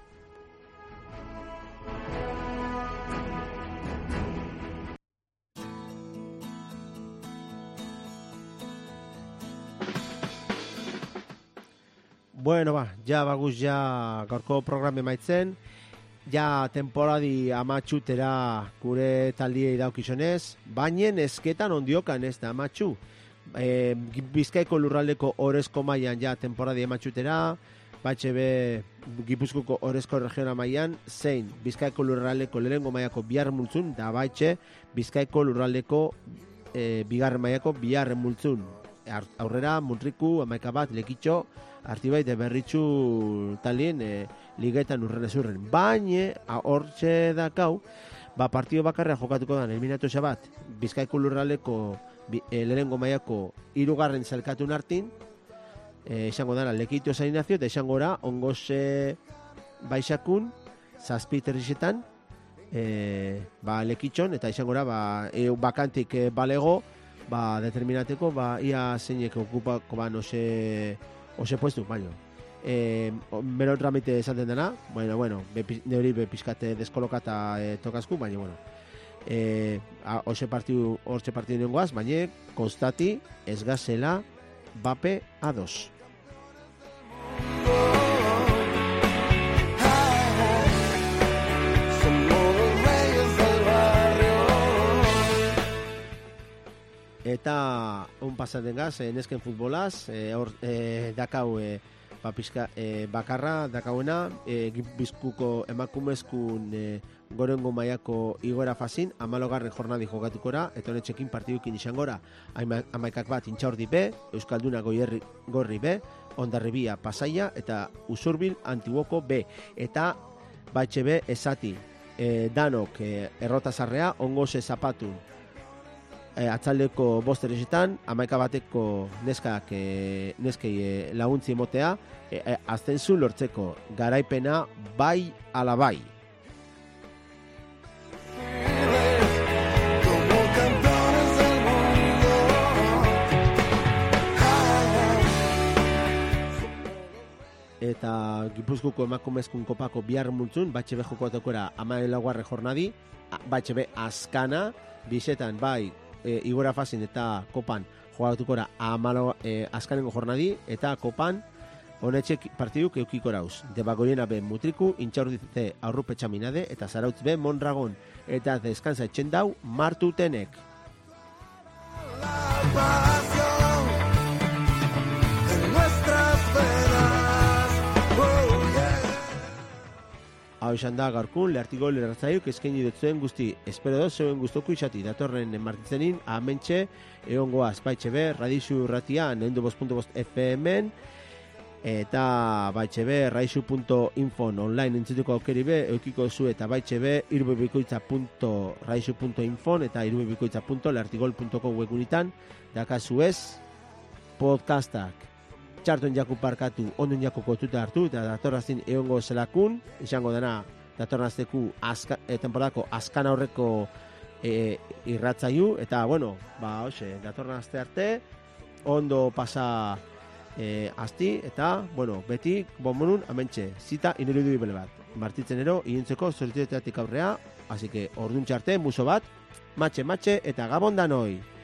Bueno, ba, ja baguz ja gaurko programe maitzen, ja temporadi amatxutera gure taldiei daukizonez, bainen esketan ondiokan ez da amatxu. E, Bizkaiko lurraldeko orezko mailan ja temporadi amatxutera, batxe be Gipuzkoko orezko regiona mailan, zein Bizkaiko lurraldeko lehengo mailako bihar multzun, da batxe Bizkaiko lurraldeko e, bigarren mailako biharren multzun. Aurrera, Muntriku, amaika bat, Lekitxo, Artibai eta Berritxu talien e, ligetan urren ezurren. Baina, hortxe dakau, ba, partido bakarra jokatuko dan, eliminatosa bat, Bizkaiko lurraldeko e, lehengo mailako hirugarren zelkatun hartin, e, esango dara Lekitxo Sainazio, eta esango da, ongoze baixakun, zazpiterrizetan, e, ba, Lekitxon, eta esango da, ba, e, bakantik e, balego, ba, determinateko, ba, ia zeinek okupako ban ose, ose puestu, baino. E, mero tramite esaten dena, bueno, bueno, neuri be pizkate deskolokata e, tokazku, baina, bueno, e, a, ose partiu, ortxe partiu nengoaz, baina, konstati, ez gazela, bape ados. Eta un pasaten gaz, e, nesken futbolaz, e, or, e, dakau e, ba, pizka, e, bakarra dakauena, e, Bizkuko emakumezkun e, gorengo mailako igora fazin, amalogarren jornadi jokatukora, eta honetxekin partidukin izan gora, amaikak bat intxaurdi be, Euskalduna goierri gorri be, Ondarribia Pasaia, eta Usurbil Antiguoko be, eta batxe be esati, e, danok e, errotazarrea, ongoze zapatun, E, atzaldeko bosteresetan, amaika bateko neskak e, neskei e, laguntzi emotea, e, e, aztenzu lortzeko garaipena bai ala bai. Eta Gipuzkoako emakumezkun kopako bihar multzun, batxe be joko atakora amaren laugarre jornadi, batxe be azkana, bizetan bai, E, igora fazin eta kopan jogatukora amalo e, azkanengo jornadi eta kopan honetxek partiduk eukiko rauz. Debagoriena be Mutriku, intxaurdite aurrupe txaminade eta zarautz be Mondragon eta deskansa etxendau martutenek. Hau esan da gaurkun, lehartigol erratzaiuk eskaini dutzuen guzti. Espero dut zeuen guztoku izati. Datorren martitzenin, amentxe, egon goaz, baitxe be, radixu ratia, neundu bost puntu bost F M-en, eta baitxe be, radixu puntu info online entzutuko aukeri be, eukiko zu eta baitxe be, irubebikoitza puntu radixu puntu info eta irubebikoitza puntu lehartigol puntu com webunitan, dakazu ez, podcastak. Txartuen jaku parkatu, ondun jaku kotuta hartu, eta datorrazin egongo zelakun, izango dena, datorrazteku azka, e, temporadako azkan aurreko e, irratzaiu, eta, bueno, ba, hoxe, datorrazte arte, ondo pasa e, asti, eta, bueno, beti, bonmonun, amentxe, zita inuridu ibele bat. Martitzenero, iuntzeko zortzioetatik aurrea, así que, orduntxe arte, muso bat, matxe, matxe, eta gabon danoi.